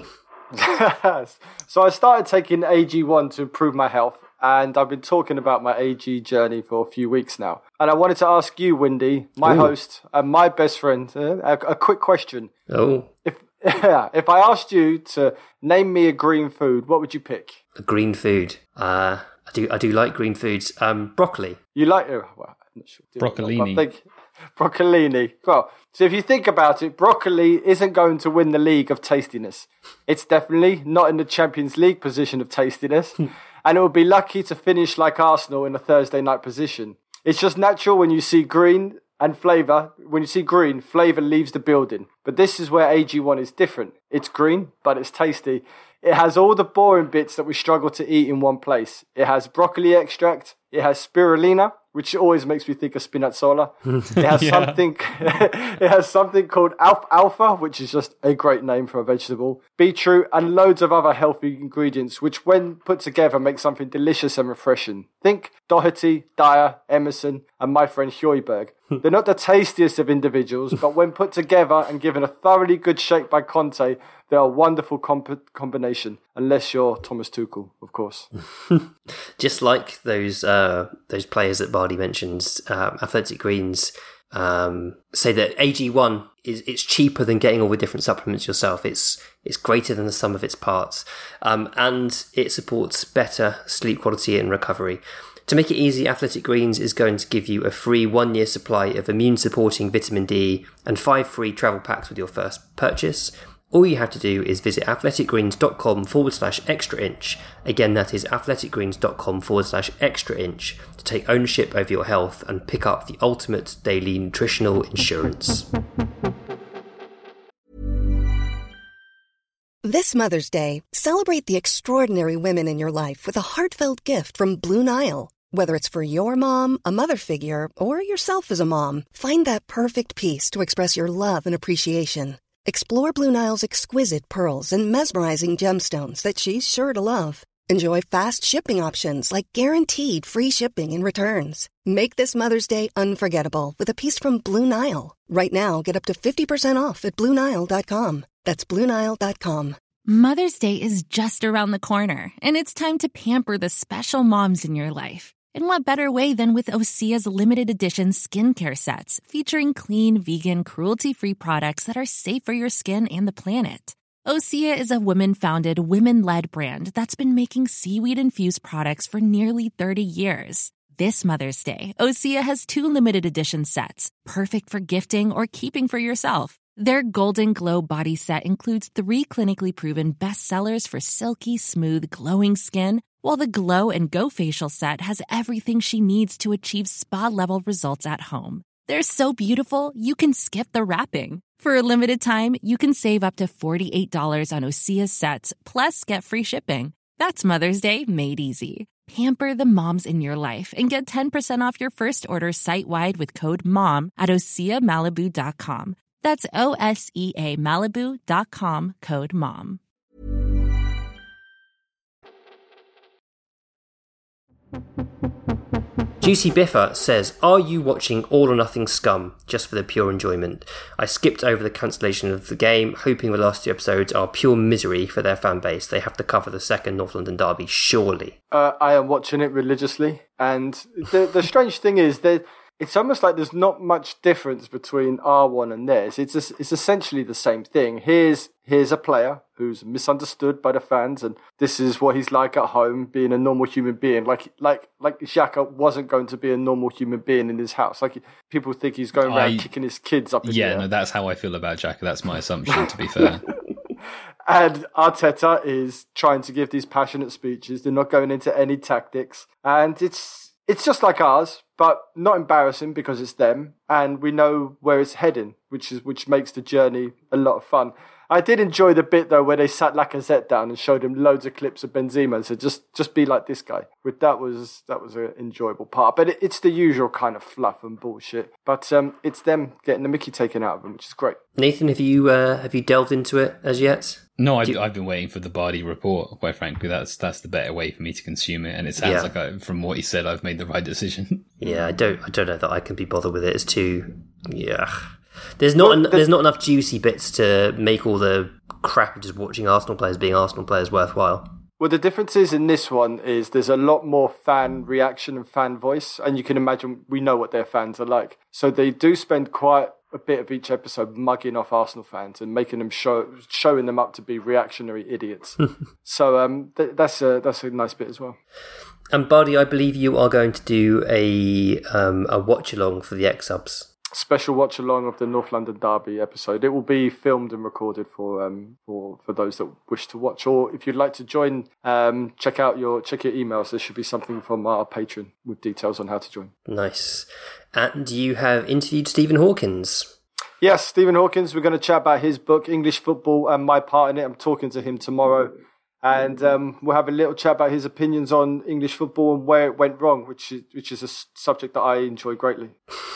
So I started taking A G one to improve my health, and I've been talking about my A G journey for a few weeks now. And I wanted to ask you, Windy, my Ooh. host and my best friend, uh, a, a quick question. Oh. If Yeah, if I asked you to name me a green food, what would you pick? A green food. Uh, I do I do like green foods. Um, broccoli. You like oh, well, I'm not sure. Broccolini. I think broccolini. Well, so if you think about it, broccoli isn't going to win the league of tastiness. It's definitely not in the Champions League position of tastiness, and it would be lucky to finish like Arsenal in a Thursday night position. It's just natural when you see green. And flavour, when you see green, flavour leaves the building. But this is where A G one is different. It's green, but it's tasty. It has all the boring bits that we struggle to eat in one place. It has broccoli extract. It has spirulina, which always makes me think of Spinazzola. It has yeah. something. It has something called alfalfa, which is just a great name for a vegetable. Beetroot and loads of other healthy ingredients, which, when put together, make something delicious and refreshing. Think Doherty, Dyer, Emerson, and my friend Højbjerg. They're not the tastiest of individuals, but when put together and given a thoroughly good shake by Conte, they're a wonderful comp- combination. Unless you're Thomas Tuchel, of course. Just like those uh, those players that Bardi mentions, um, Athletic Greens um, say that A G one is it's cheaper than getting all the different supplements yourself. It's it's greater than the sum of its parts, um, and it supports better sleep quality and recovery. To make it easy, Athletic Greens is going to give you a free one-year supply of immune-supporting vitamin D and five free travel packs with your first purchase. All you have to do is visit athleticgreens.com forward slash extra inch. Again, that is athleticgreens.com forward slash extra inch to take ownership over your health and pick up the ultimate daily nutritional insurance. This Mother's Day, celebrate the extraordinary women in your life with a heartfelt gift from Blue Nile. Whether it's for your mom, a mother figure, or yourself as a mom, find that perfect piece to express your love and appreciation. Explore Blue Nile's exquisite pearls and mesmerizing gemstones that she's sure to love. Enjoy fast shipping options like guaranteed free shipping and returns. Make this Mother's Day unforgettable with a piece from Blue Nile. Right now, get up to fifty percent off at Blue Nile dot com. That's Blue Nile dot com. Mother's Day is just around the corner, and it's time to pamper the special moms in your life. And what better way than with Osea's limited edition skincare sets, featuring clean, vegan, cruelty-free products that are safe for your skin and the planet. Osea is a women-founded, women-led brand that's been making seaweed-infused products for nearly thirty years. This Mother's Day, Osea has two limited edition sets, perfect for gifting or keeping for yourself. Their Golden Glow body set includes three clinically proven bestsellers for silky, smooth, glowing skin, while the Glow and Go facial set has everything she needs to achieve spa-level results at home. They're so beautiful, you can skip the wrapping. For a limited time, you can save up to forty-eight dollars on Osea's sets, plus get free shipping. That's Mother's Day made easy. Pamper the moms in your life and get ten percent off your first order site-wide with code MOM at osea malibu dot com. That's O S E A Malibu dot com, code MOM. Juicy Biffa says, are you watching All or Nothing Scum just for the pure enjoyment? I skipped over the cancellation of the game, hoping the last two episodes are pure misery for their fan base. They have to cover the second North London derby, surely. Uh, I am watching it religiously, and the the strange thing is that it's almost like there's not much difference between R one and theirs. It's a, it's essentially the same thing. Here's here's a player who's misunderstood by the fans, and this is what he's like at home, being a normal human being. Like like like Xhaka wasn't going to be a normal human being in his house. Like people think he's going around I, kicking his kids up in yeah, the air. no, that's how I feel about Xhaka. That's my assumption, to be fair. And Arteta is trying to give these passionate speeches. They're not going into any tactics, and it's. It's just like ours, but not embarrassing because it's them, and we know where it's heading, which is which makes the journey a lot of fun. I did enjoy the bit though where they sat Lacazette down and showed him loads of clips of Benzema and said, "Just, just be like this guy." But that was that was an enjoyable part. But it, it's the usual kind of fluff and bullshit. But um, it's them getting the Mickey taken out of them, which is great. Nathan, have you uh, have you delved into it as yet? No, I've, you... I've been waiting for the Bardi report, quite frankly. That's that's the better way for me to consume it. And it sounds yeah. like, I, from what he said, I've made the right decision. Yeah, I don't I don't know that I can be bothered with it. It's too... Yeah. There's not well, en- there's not enough juicy bits to make all the crap of just watching Arsenal players being Arsenal players worthwhile. Well, the difference is in this one is there's a lot more fan reaction and fan voice. And you can imagine we know what their fans are like. So they do spend quite a bit of each episode mugging off Arsenal fans and making them show, showing them up to be reactionary idiots. so um, th- that's a that's a nice bit as well. And Bardi, I believe you are going to do a um, a watch along for the X-Subs. Special watch along of the North London Derby episode. It will be filmed and recorded for um for, for those that wish to watch, or if you'd like to join, um check out your check your emails. There should be something from our Patreon with details on how to join. Nice. And you have interviewed Stephen Hawkins. Yes, Stephen Hawkins. We're going to chat about his book, English Football, and my part in it. I'm talking to him tomorrow. And um, we'll have a little chat about his opinions on English football and where it went wrong, which is, which is a subject that I enjoy greatly.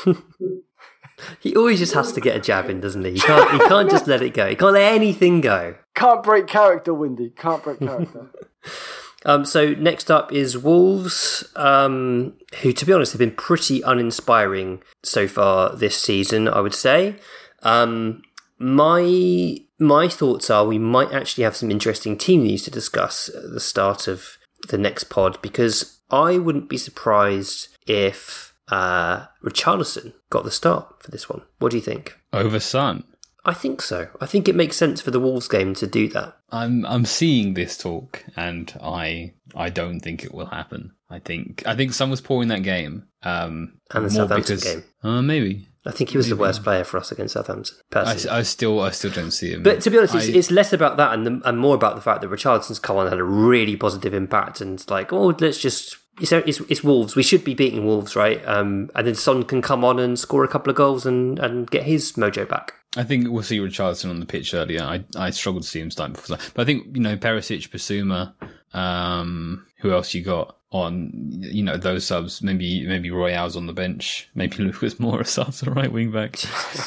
He always just has to get a jab in, doesn't he? He can't, he can't just let it go. He can't let anything go. Can't break character, Windy. Can't break character. um, so next up is Wolves, um, who, to be honest, have been pretty uninspiring so far this season, I would say. Um, my my thoughts are we might actually have some interesting team news to discuss at the start of the next pod, because I wouldn't be surprised if Uh, Richarlison got the start for this one. What do you think? Over Son? I think so. I think it makes sense for the Wolves game to do that. I'm I'm seeing this talk, and I I don't think it will happen. I think I think Son was poor in that game. Um, and the more Southampton because, game. Uh, maybe. I think he was maybe. the worst player for us against Southampton. Personally. I, I still I still don't see him. But to be honest, I, it's, it's less about that and, the, and more about the fact that Richarlison's come on and had a really positive impact, and it's like, oh, let's just. It's, it's, it's Wolves. We should be beating Wolves, right? Um, and then Son can come on and score a couple of goals and, and get his mojo back. I think we'll see Richarlison on the pitch earlier. I I struggled to see him starting before that. But I think, you know, Perisic, Basuma, um, who else you got on, you know, those subs? Maybe maybe Royale's on the bench. Maybe Lucas Moura starts a right wing back.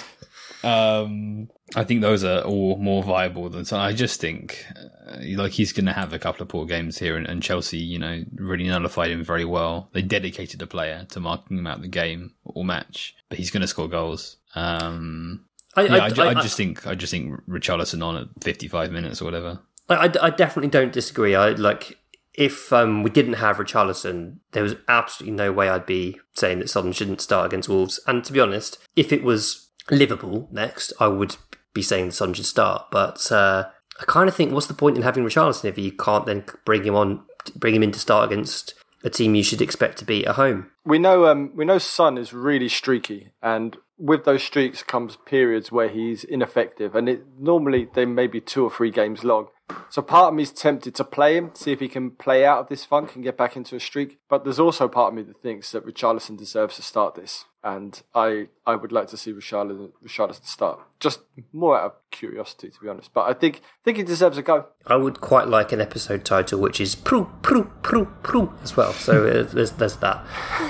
Um, I think those are all more viable than so. I just think uh, like he's going to have a couple of poor games here, and, and Chelsea, you know, really nullified him very well. They dedicated a player to marking him out the game or match, but he's going to score goals. Um, I, yeah, I, I, I, I just I, think I just think Richarlison on at fifty-five minutes or whatever. I, I definitely don't disagree. I like if um, we didn't have Richarlison, there was absolutely no way I'd be saying that Son shouldn't start against Wolves. And to be honest, if it was Liverpool next, I would be saying the Son should start, but uh, I kind of think what's the point in having Richarlison if you can't then bring him on, bring him in to start against a team you should expect to beat at home? We know, um, we know Son is really streaky, and with those streaks comes periods where he's ineffective, and it normally they may be two or three games long. So part of me is tempted to play him, see if he can play out of this funk and get back into a streak. But there's also part of me that thinks that Richarlison deserves to start this. And I I would like to see Richarlison, Richarlison start. Just more out of curiosity, to be honest. But I think think he deserves a go. I would quite like an episode title which is Proo, Proo, Proo, Proo as well. So uh, there's, there's that.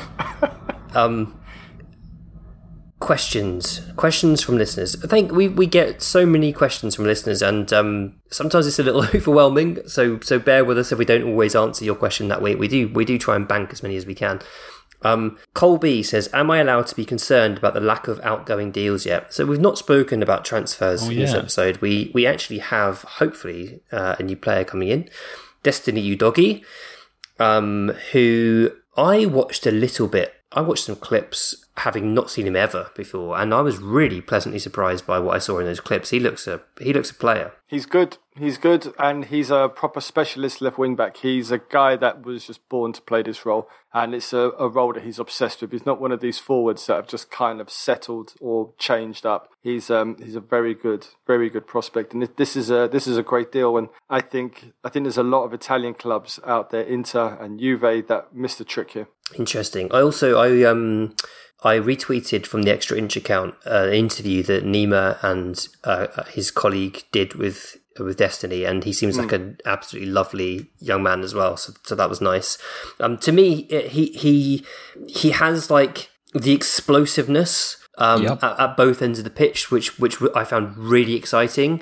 Um... Questions, questions from listeners. I think we, we get so many questions from listeners, and um, sometimes it's a little overwhelming. So so bear with us if we don't always answer your question that way. We do we do try and bank as many as we can. Um, Colby says, am I allowed to be concerned about the lack of outgoing deals yet? So we've not spoken about transfers oh, in yeah. this episode. We we actually have, hopefully, uh, a new player coming in, Destiny Udogie, um, who I watched a little bit. I watched some clips, having not seen him ever before, and I was really pleasantly surprised by what I saw in those clips. He looks a he looks a player. He's good. He's good, and he's a proper specialist left wing back. He's a guy that was just born to play this role, and it's a, a role that he's obsessed with. He's not one of these forwards that have just kind of settled or changed up. He's um he's a very good, very good prospect, and this is a this is a great deal. And I think I think there's a lot of Italian clubs out there, Inter and Juve, that missed the trick here. Interesting. I also I um. I retweeted from the Extra Inch account uh, an interview that Nima and uh, his colleague did with with Destiny, and he seems mm. like an absolutely lovely young man as well. So, so that was nice. Um, to me, it, he he he has like the explosiveness um, yep. at, at both ends of the pitch, which which I found really exciting.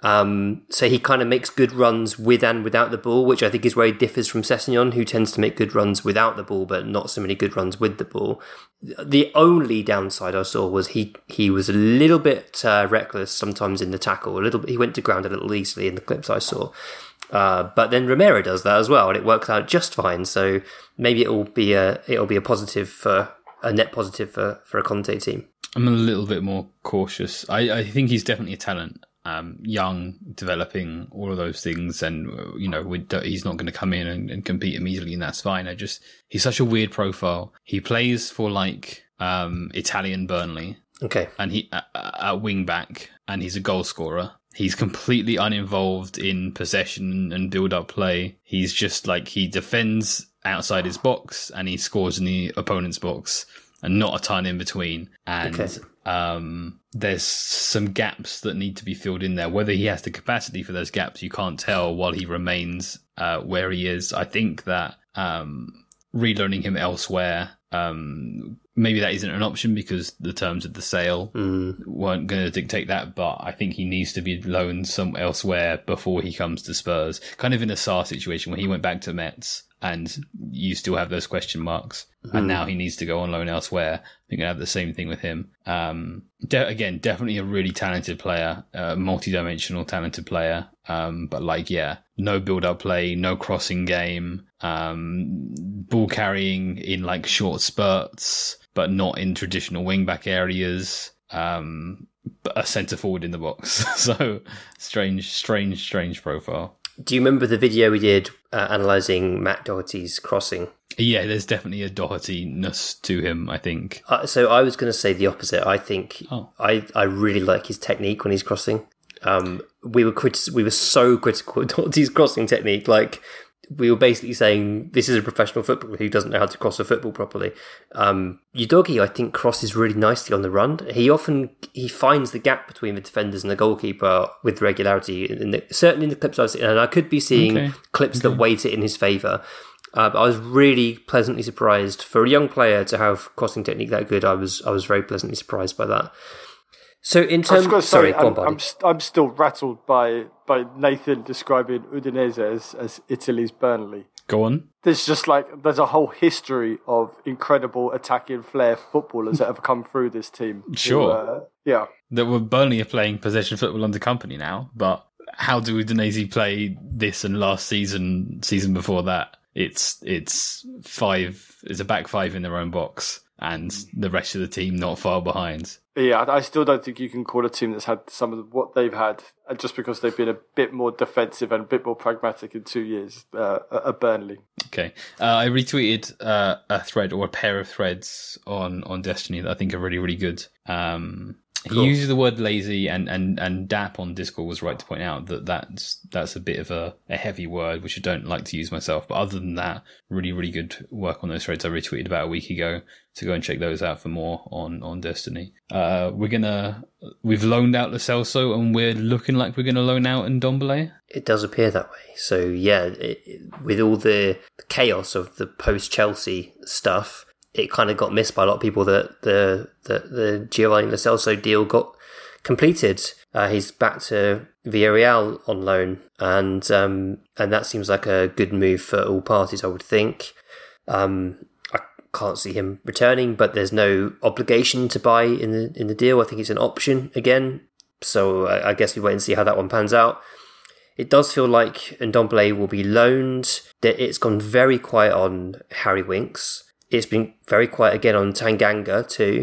Um, so he kind of makes good runs with and without the ball, which I think is where he differs from Sessegnon, who tends to make good runs without the ball, but not so many good runs with the ball. The only downside I saw was he, he was a little bit uh, reckless sometimes in the tackle. A little bit, he went to ground a little easily in the clips I saw. Uh, but then Romero does that as well, and it works out just fine. So maybe it'll be a it'll be a positive for a net positive for, for a Conte team. I'm a little bit more cautious. I, I think he's definitely a talent. Um, young, developing, all of those things, and you know, we he's not going to come in and, and compete immediately, and that's fine. I just he's such a weird profile. He plays for like um, Italian Burnley, okay, and he at, at wing back, and he's a goal scorer. He's completely uninvolved in possession and build-up play. He's just like he defends outside his box and he scores in the opponent's box, and not a ton in between. And okay. Um, there's some gaps that need to be filled in there. Whether he has the capacity for those gaps, you can't tell while he remains uh, where he is. I think that um, relearning him elsewhere, um, maybe that isn't an option because the terms of the sale mm. weren't going to dictate that. But I think he needs to be loaned somewhere elsewhere before he comes to Spurs. Kind of in a Sarr situation where he went back to Metz and you still have those question marks. Mm. And now he needs to go on loan elsewhere. I think I have the same thing with him. Um, de- again, definitely a really talented player, uh, multi-dimensional talented player. Um, but like, yeah, no build-up play, no crossing game, um, ball carrying in like short spurts, but not in traditional wing-back areas. Um, but a centre forward in the box. So strange, strange, strange profile. Do you remember the video we did uh, analysing Matt Doherty's crossing? Yeah, there's definitely a Doherty-ness to him, I think. Uh, so I was going to say the opposite. I think oh. I, I really like his technique when he's crossing. Um, we were crit- we were so critical of Doherty's crossing technique. Like, we were basically saying this is a professional footballer who doesn't know how to cross a football properly. Um, Udogie, I think, crosses really nicely on the run. He often he finds the gap between the defenders and the goalkeeper with regularity. In the, certainly in the clips I've seen, and I could be seeing okay. clips okay. that weight it in his favour. Uh, but I was really pleasantly surprised for a young player to have crossing technique that good. I was I was very pleasantly surprised by that. So in terms, sorry, sorry, go I'm, on, I'm, st- I'm still rattled by by Nathan describing Udinese as, as Italy's Burnley. Go on. There's just like there's a whole history of incredible attacking flair footballers that have come through this team. Sure. Who, uh, yeah. That were Burnley are playing possession football under company now, but how do Udinese play this and last season, season before that? It's it's five. It's a back five in their own box, and the rest of the team not far behind. Yeah, I still don't think you can call a team that's had some of what they've had, just because they've been a bit more defensive and a bit more pragmatic in two years, uh, a Burnley. Okay. Uh, I retweeted uh, a thread or a pair of threads on, on Destiny that I think are really, really good. Um, Cool. He uses the word lazy, and, and, and Dap on Discord was right to point out that that's, that's a bit of a, a heavy word, which I don't like to use myself. But other than that, really, really good work on those threads I retweeted about a week ago. So go and check those out for more on, on Destiny. Uh, we're gonna, we've loaned out Lo Celso, and we're looking like we're gonna loan out Ndombele. It does appear that way. So yeah, it, it, with all the chaos of the post-Chelsea stuff, it kind of got missed by a lot of people that the the, the Giovanni Lo Celso deal got completed. Uh, he's back to Villarreal on loan, and um, and that seems like a good move for all parties, I would think. Um, I can't see him returning, but there's no obligation to buy in the in the deal. I think it's an option again. So I, I guess we wait and see how that one pans out. It does feel like Ndombele will be loaned. It's gone very quiet on Harry Winks. It's been very quiet again on Tanganga too.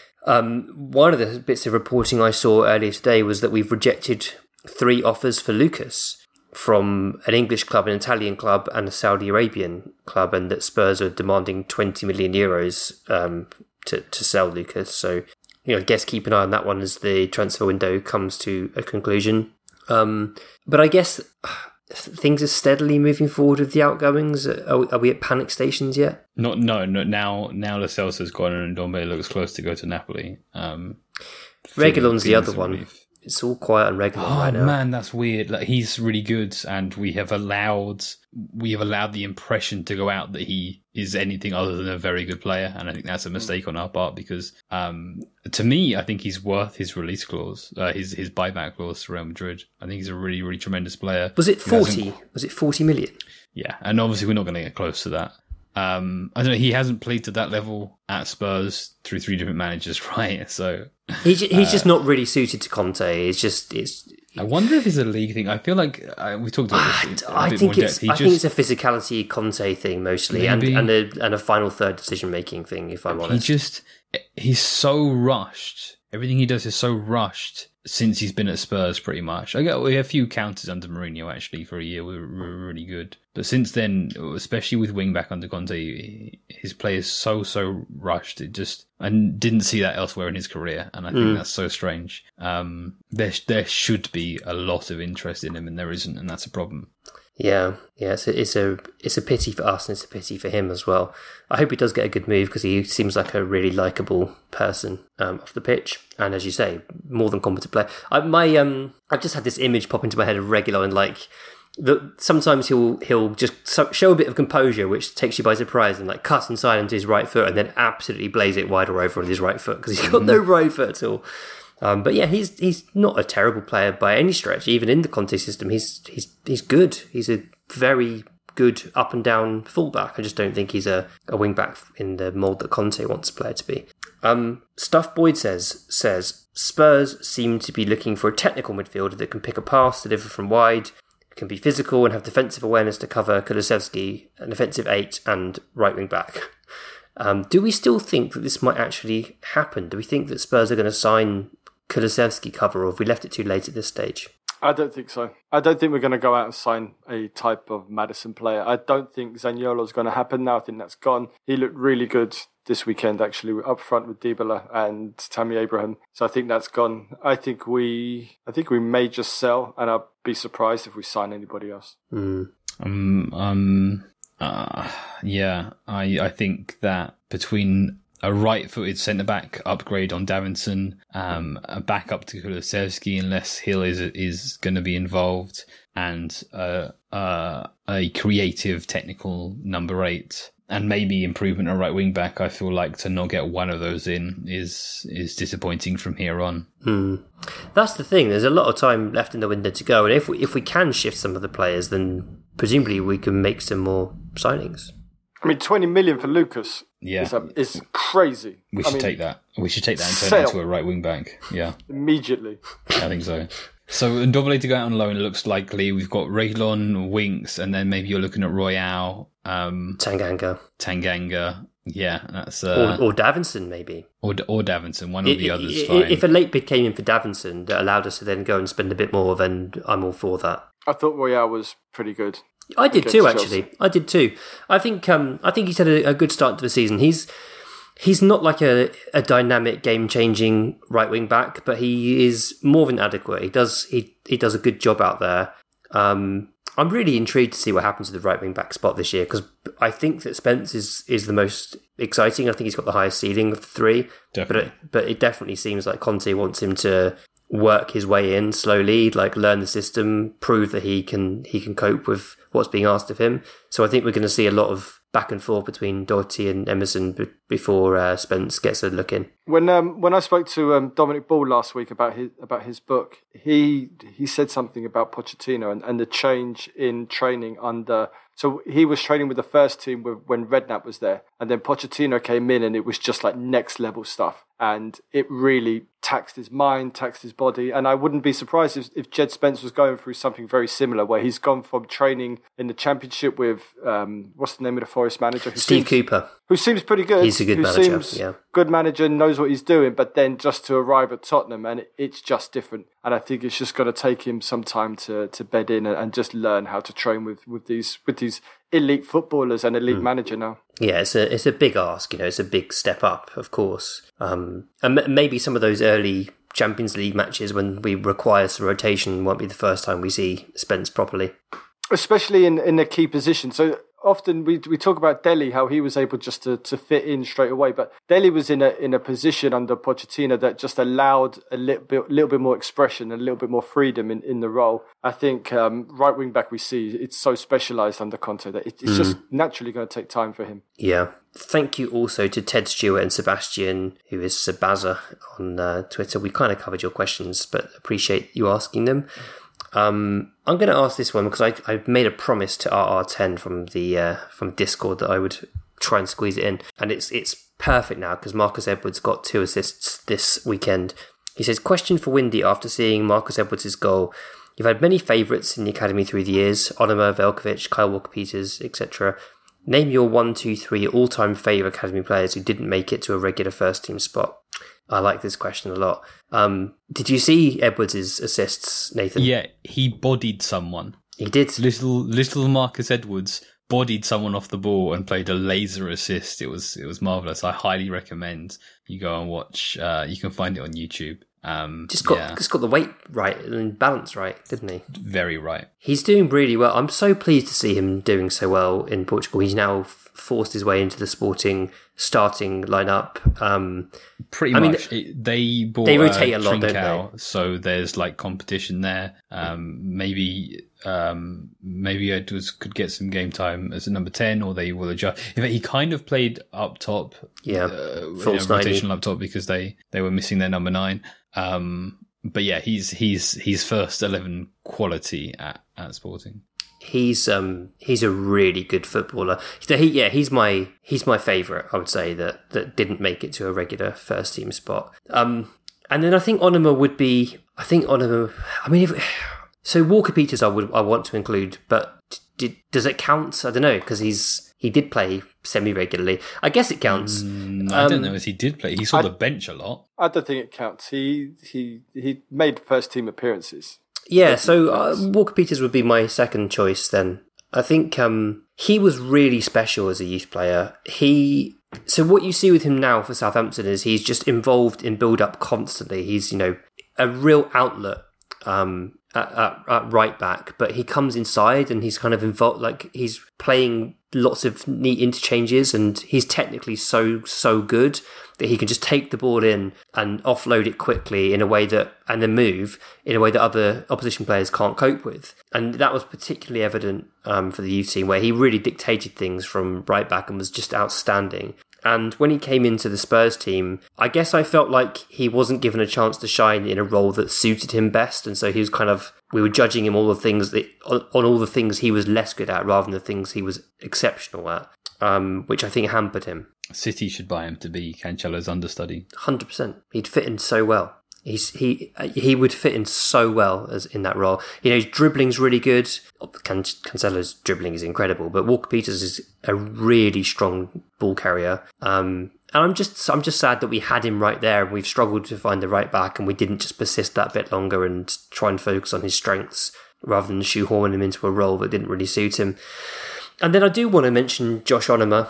Um, one of the bits of reporting I saw earlier today was that we've rejected three offers for Lucas from an English club, an Italian club, and a Saudi Arabian club, and that Spurs are demanding twenty million euros um, to, to sell Lucas. So, you know, I guess keep an eye on that one as the transfer window comes to a conclusion. Um, but I guess things are steadily moving forward with the outgoings. Are we, are we at panic stations yet? Not, no, no. Now, now Lo Celso's gone and Ndombele looks close to go to Napoli. Um, Reguilon's the other one. Relief. It's all quiet on Reguilon oh, right now. Oh man, that's weird. Like, he's really good, and we have allowed we have allowed the impression to go out that he is anything other than a very good player, and I think that's a mistake on our part because, um, to me, I think he's worth his release clause, uh, his his buyback clause to Real Madrid. I think he's a really really tremendous player. Was it forty? Was it forty million? Yeah, and obviously we're not going to get close to that. Um, I don't know. He hasn't played to that level at Spurs through three different managers, right? So he's he's uh, just not really suited to Conte. It's just it's. I wonder if it's a league thing. I feel like uh, we talked about this. I, I think it's. I just, think it's a physicality Conte thing mostly, maybe, and and a and a final third decision making thing. If I'm honest, he just he's so rushed. Everything he does is so rushed since he's been at Spurs, pretty much. I got we had a few counters under Mourinho actually for a year. We were, we were really good, but since then, especially with wing back under Conte, his play is so so rushed. It just I didn't see that elsewhere in his career, and I think mm. that's so strange. Um, there there should be a lot of interest in him, and there isn't, and that's a problem. Yeah, yeah, it's a, it's a it's a pity for us, and it's a pity for him as well. I hope he does get a good move because he seems like a really likable person um, off the pitch, and as you say, more than competent player. I my um, I've just had this image pop into my head of Reguilon, and like the, sometimes he'll he'll just so, show a bit of composure, which takes you by surprise, and like cut inside into his right foot, and then absolutely blaze it wider over on his right foot because he's got no right foot at all. Um, but yeah, he's he's not a terrible player by any stretch. Even in the Conte system, he's he's he's good. He's a very good up and down fullback. I just don't think he's a, a wing back in the mould that Conte wants a player to be. Um, Stuff Boyd says says Spurs seem to be looking for a technical midfielder that can pick a pass, deliver from wide, can be physical and have defensive awareness to cover Kulusevski, an offensive eight and right wing back. Um, do we still think that this might actually happen? Do we think that Spurs are going to sign Kulusevski cover, or have we left it too late at this stage? I don't think so. I don't think we're going to go out and sign a type of Maddison player. I don't think Zaniolo's going to happen now. I think that's gone. He looked really good this weekend, actually, up front with Dybala and Tammy Abraham. So I think that's gone. I think we, I think we may just sell, and I'll be surprised if we sign anybody else. Mm. Um, um, uh, yeah, I, I think that between a right-footed centre-back upgrade on Davinson, um, a backup to Kulusevski unless Hill is is going to be involved, and uh, uh, a creative technical number eight, and maybe improvement on right wing back. I feel like to not get one of those in is is disappointing from here on. Mm. That's the thing. There's a lot of time left in the window to go, and if we, if we can shift some of the players, then presumably we can make some more signings. I mean, twenty million for Lucas. Yeah, is, a, is crazy. We should I mean, take that. We should take that and turn sell. it into a right wing back. Yeah, immediately. I think so. So Ndombele to go out on loan, it looks likely. We've got Reguilon, Winks, and then maybe you're looking at Royale, um, Tanganga, Tanganga. Yeah, that's uh, or, or Davinson maybe, or or Davinson. One it, of the others. It, fine. If a late bid came in for Davinson that allowed us to then go and spend a bit more, then I'm all for that. I thought Royale was pretty good. I did too, actually. Chelsea. I did too. I think um, I think he's had a, a good start to the season. He's he's not like a, a dynamic, game changing right wing back, but he is more than adequate. He does he he does a good job out there. Um, I'm really intrigued to see what happens to the right wing back spot this year because I think that Spence is, is the most exciting. I think he's got the highest ceiling of the three, definitely. but it, but it definitely seems like Conte wants him to work his way in slowly, like learn the system, prove that he can he can cope with what's being asked of him. So I think we're going to see a lot of back and forth between Doherty and Emerson b- before uh, Spence gets a look in. When um, when I spoke to um, Dominic Ball last week about his about his book, he he said something about Pochettino and, and the change in training under So he was training with the first team with, when Redknapp was there. And then Pochettino came in and it was just like next level stuff. And it really taxed his mind, taxed his body. And I wouldn't be surprised if, if Jed Spence was going through something very similar, where he's gone from training in the Championship with, um, what's the name of the Forest manager? Who Steve seems, Cooper. Who seems pretty good. He's a good who manager, seems yeah. Good manager, knows what he's doing, but then just to arrive at Tottenham, and it, it's just different. And I think it's just going to take him some time to, to bed in and, and just learn how to train with, with these with these elite footballers and elite mm. manager now. Yeah, it's a it's a big ask, you know, it's a big step up, of course. Um, and m- maybe some of those early Champions League matches when we require some rotation won't be the first time we see Spence properly. Especially in, in a key position. So often we we talk about Dele, how he was able just to, to fit in straight away, but Dele was in a in a position under Pochettino that just allowed a little bit little bit more expression, a little bit more freedom in, in the role. I think um, right wing back we see it's so specialised under Conte that it, it's mm. just naturally going to take time for him. Yeah. Thank you also to Ted Stewart and Sebastian, who is Sebaza on uh, Twitter. We kind of covered your questions, but appreciate you asking them. Um, I'm going to ask this one because I I made a promise to R R ten from the uh, from Discord that I would try and squeeze it in, and it's it's perfect now because Marcus Edwards got two assists this weekend. He says, question for Windy after seeing Marcus Edwards' goal. You've had many favourites in the academy through the years, Onomah, Velkovic, Kyle Walker-Peters, et cetera. Name your one, two, three all-time favourite academy players who didn't make it to a regular first-team spot. I like this question a lot. Um, did you see Edwards' assists, Nathan? Yeah, he bodied someone. He did. Little little Marcus Edwards bodied someone off the ball and played a laser assist. It was it was marvellous. I highly recommend you go and watch. Uh, you can find it on YouTube. Um, just got yeah. just got the weight right and balance right, didn't he? Very right. He's doing really well. I'm so pleased to see him doing so well in Portugal. He's now f- forced his way into the Sporting starting lineup. Um, Pretty I much. mean, it, they bought they rotate uh, a lot, Trincao, don't they? So there's like competition there. Um, maybe um, maybe Edwards could get some game time as a number ten, or they will adjust. In fact, he kind of played up top. Yeah, uh, false you know, rotational up top because they, they were missing their number nine. Um, but yeah, he's he's he's first eleven quality at, at Sporting. He's um he's a really good footballer. So he yeah he's my he's my favourite. I would say that that didn't make it to a regular first team spot. Um, and then I think Onomah would be. I think Onomah. I mean, if, so Walker-Peters I would I want to include, but did, does it count? I don't know because he's he did play semi-regularly. I guess it counts. Mm, I um, don't know as he did play. He saw I, the bench a lot. I don't think it counts. He he he made first team appearances. Yeah, so uh, Walker-Peters would be my second choice then. I think um, he was really special as a youth player. He so what you see with him now for Southampton is he's just involved in build-up constantly. He's, you know, a real outlet um, at, at, at right back, but he comes inside and he's kind of involved, like he's playing lots of neat interchanges, and he's technically so so good that he can just take the ball in and offload it quickly in a way that, and then move in a way that other opposition players can't cope with. And that was particularly evident um, for the youth team, where he really dictated things from right back and was just outstanding. And when he came into the Spurs team, I guess I felt like he wasn't given a chance to shine in a role that suited him best. And so he was kind of, we were judging him all the things that, on, on all the things he was less good at rather than the things he was exceptional at, um, which I think hampered him. City should buy him to be Cancelo's understudy. one hundred percent. He'd fit in so well. He's he he would fit in so well as in that role. You know, his dribbling's really good. Can, Cancelo's dribbling is incredible, but Walker-Peters is a really strong ball carrier. Um, and I'm just I'm just sad that we had him right there, and we've struggled to find the right back, and we didn't just persist that bit longer and try and focus on his strengths rather than shoehorn him into a role that didn't really suit him. And then I do want to mention Josh Onomah,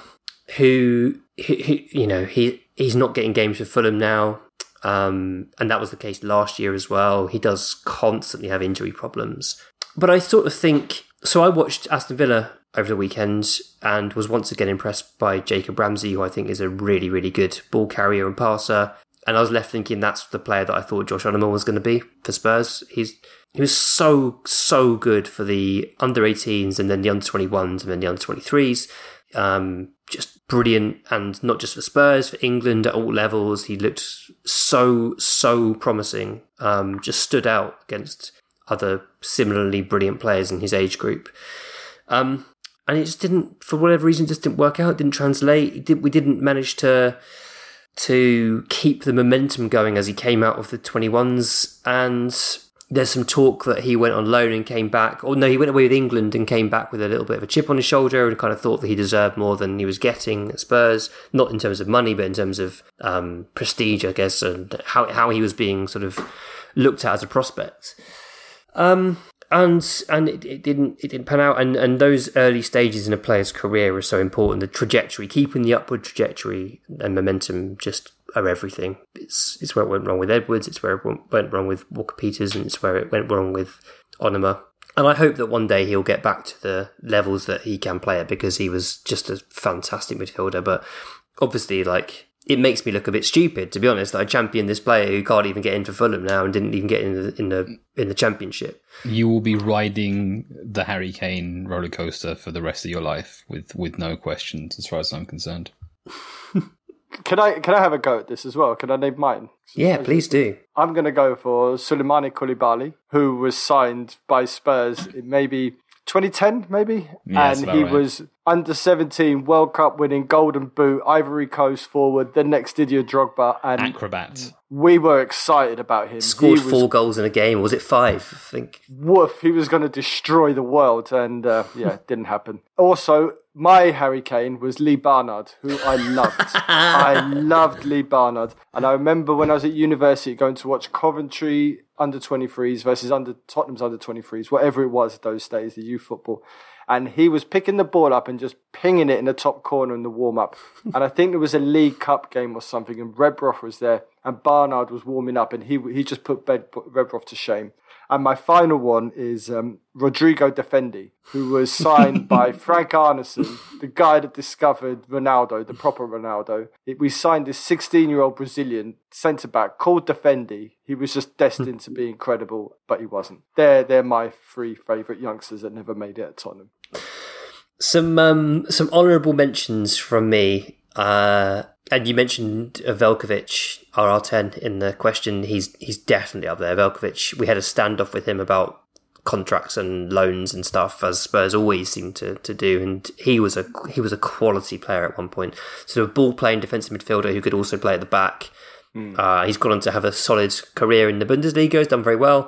who, who, who you know, he he's not getting games for Fulham now. Um, and that was the case last year as well. He does constantly have injury problems. But I sort of think... So I watched Aston Villa over the weekend and was once again impressed by Jacob Ramsey, who I think is a really, really good ball carrier and passer. And I was left thinking that's the player that I thought Josh Onomah was going to be for Spurs. He's He was so, so good for the under eighteens and then the under twenty-ones and then the under twenty-threes. Um, just brilliant, and not just for Spurs, for England at all levels. He looked so, so promising. Um, just stood out against other similarly brilliant players in his age group. Um, and it just didn't, for whatever reason, just didn't work out. It didn't translate. It did, we didn't manage to to keep the momentum going as he came out of the twenty-ones. And there's some talk that he went on loan and came back. Or no, he went away with England and came back with a little bit of a chip on his shoulder and kind of thought that he deserved more than he was getting at Spurs. Not in terms of money, but in terms of um, prestige, I guess, and how how he was being sort of looked at as a prospect. Um, and and it, it didn't it didn't pan out. And, and those early stages in a player's career are so important. The trajectory, keeping the upward trajectory and momentum just are everything. It's it's where it went wrong with Edwards, it's where it went wrong with Walker-Peters, and it's where it went wrong with Onomah. And I hope that one day he'll get back to the levels that he can play at, because he was just a fantastic midfielder. But obviously, like, it makes me look a bit stupid, to be honest, that I champion this player who can't even get into Fulham now and didn't even get in the in the in the Championship. You will be riding the Harry Kane roller coaster for the rest of your life, with with no questions, as far as I'm concerned. Can I can I have a go at this as well? Can I name mine? Yeah, please do. I'm going to go for Souleymane Koulibaly, who was signed by Spurs in maybe twenty ten, maybe? Yeah, and he right. was under seventeen World Cup winning, Golden Boot, Ivory Coast forward, the next Didier Drogba. And acrobat. We were excited about him. Scored he four was, goals in a game. Was it five, I think? Woof, he was going to destroy the world. And uh, yeah, it didn't happen. Also, my Harry Kane was Lee Barnard, who I loved. I loved Lee Barnard. And I remember when I was at university going to watch Coventry under twenty-threes versus under Tottenham's under twenty-threes, whatever it was those days, the youth football. And he was picking the ball up and just pinging it in the top corner in the warm-up. And I think there was a League Cup game or something, and Redroth was there, and Barnard was warming up, and he he just put Redroth to shame. And my final one is um, Rodrigo Defendi, who was signed by Frank Arneson, the guy that discovered Ronaldo, the proper Ronaldo. It, we signed this sixteen-year-old Brazilian centre-back called Defendi. He was just destined to be incredible, but he wasn't. They're, they're my three favourite youngsters that never made it at Tottenham. Some um, some honourable mentions from me. Uh, and you mentioned Veljkovic, R R ten, in the question. He's he's definitely up there. Veljkovic, we had a standoff with him about contracts and loans and stuff, as Spurs always seem to, to do. And he was a he was a quality player at one point. Sort of ball playing defensive midfielder who could also play at the back. Mm. Uh, he's gone on to have a solid career in the Bundesliga. He's done very well.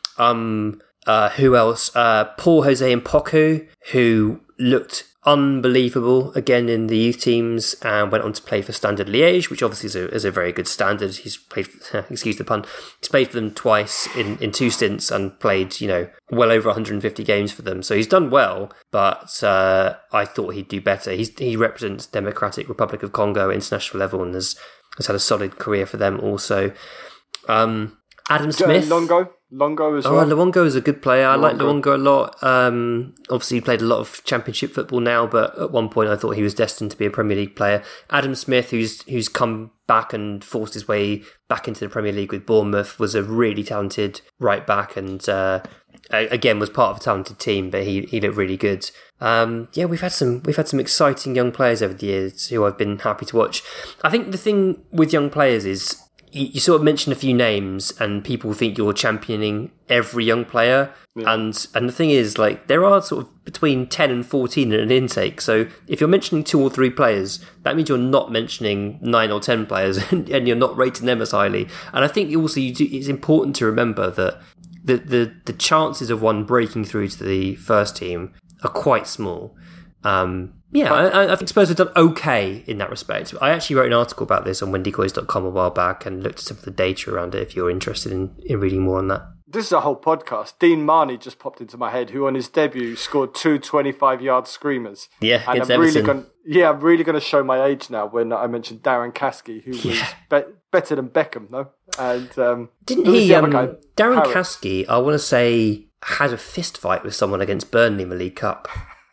Um, uh, who else? Uh, Paul Jose Mpoku, who looked unbelievable again in the youth teams and went on to play for Standard Liège, which obviously is a, is a very good standard. He's played, excuse the pun, he's played for them twice in, in two stints and played, you know, well over one hundred fifty games for them. So he's done well, but uh, I thought he'd do better. He's, he represents Democratic Republic of Congo at international level and has, has had a solid career for them also. Um, Adam Smith. Longo. Longo as oh, well. Luongo is a good player. I Luongo. like Luongo a lot. Um, obviously, he played a lot of Championship football now, but at one point I thought he was destined to be a Premier League player. Adam Smith, who's who's come back and forced his way back into the Premier League with Bournemouth, was a really talented right back and uh, again was part of a talented team, but he, he looked really good. Um, yeah, we've had some we've had some exciting young players over the years who I've been happy to watch. I think the thing with young players is, you sort of mention a few names and people think you're championing every young player. Yeah. And and the thing is, like, there are sort of between ten and fourteen in an intake. So if you're mentioning two or three players, that means you're not mentioning nine or ten players and, and you're not rating them as highly. And I think also you do, it's important to remember that the, the, the chances of one breaking through to the first team are quite small. Um Yeah, I, I think Spurs have done okay in that respect. I actually wrote an article about this on wendy coys dot com a while back and looked at some of the data around it if you're interested in, in reading more on that. This is a whole podcast. Dean Marney just popped into my head, who on his debut scored two twenty-five-yard screamers. Yeah, and against I'm really Everton. gonna, yeah, I'm really going to show my age now when I mentioned Darren Caskey, who was Yeah. be- better than Beckham, no? And um, Didn't who was he, the other um, guy? Darren Harrop. Caskey, I want to say, had a fist fight with someone against Burnley in the League Cup.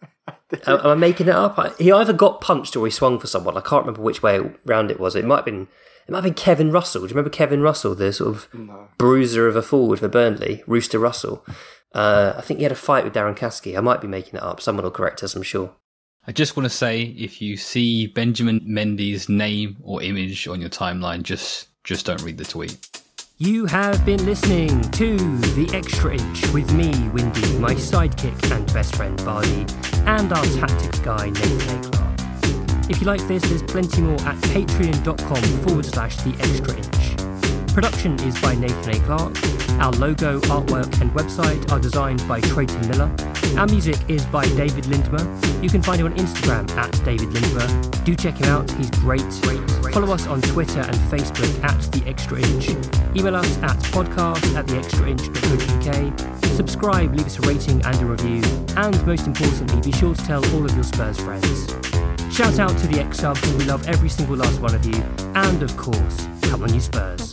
Am I making it up? He either got punched or he swung for someone. I can't remember which way round it was. It might have been it might have been Kevin Russell. Do you remember Kevin Russell, the sort of No. bruiser of a forward for Burnley, Rooster Russell? Uh, I think he had a fight with Darren Caskey. I might be making it up. Someone will correct us, I'm sure. I just want to say, if you see Benjamin Mendy's name or image on your timeline, just just don't read the tweet. You have been listening to The Extra Inch with me, Windy, my sidekick and best friend, Barney, and our tactics guy, Nathan A. Clark. If you like this, there's plenty more at patreon.com forward slash the extra inch. Production is by Nathan A. Clark. Our logo, artwork and website are designed by Trayton Miller. Our music is by David Lindmer. You can find him on Instagram at David Lindmer. Do check him out, he's great. Follow us on Twitter and Facebook at The Extra Inch. Email us at podcast at theextrainch.co.uk. Subscribe, leave us a rating and a review. And most importantly, be sure to tell all of your Spurs friends. Shout out to the X-Subs, we love every single last one of you. And of course, come on you Spurs.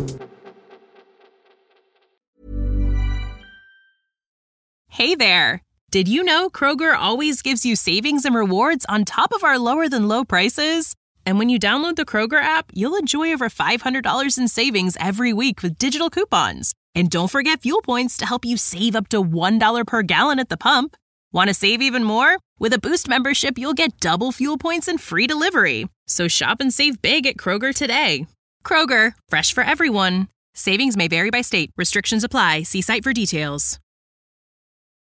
Hey there! Did you know Kroger always gives you savings and rewards on top of our lower-than-low prices? And when you download the Kroger app, you'll enjoy over five hundred dollars in savings every week with digital coupons. And don't forget fuel points to help you save up to one dollar per gallon at the pump. Want to save even more? With a Boost membership, you'll get double fuel points and free delivery. So shop and save big at Kroger today. Kroger, fresh for everyone. Savings may vary by state. Restrictions apply. See site for details.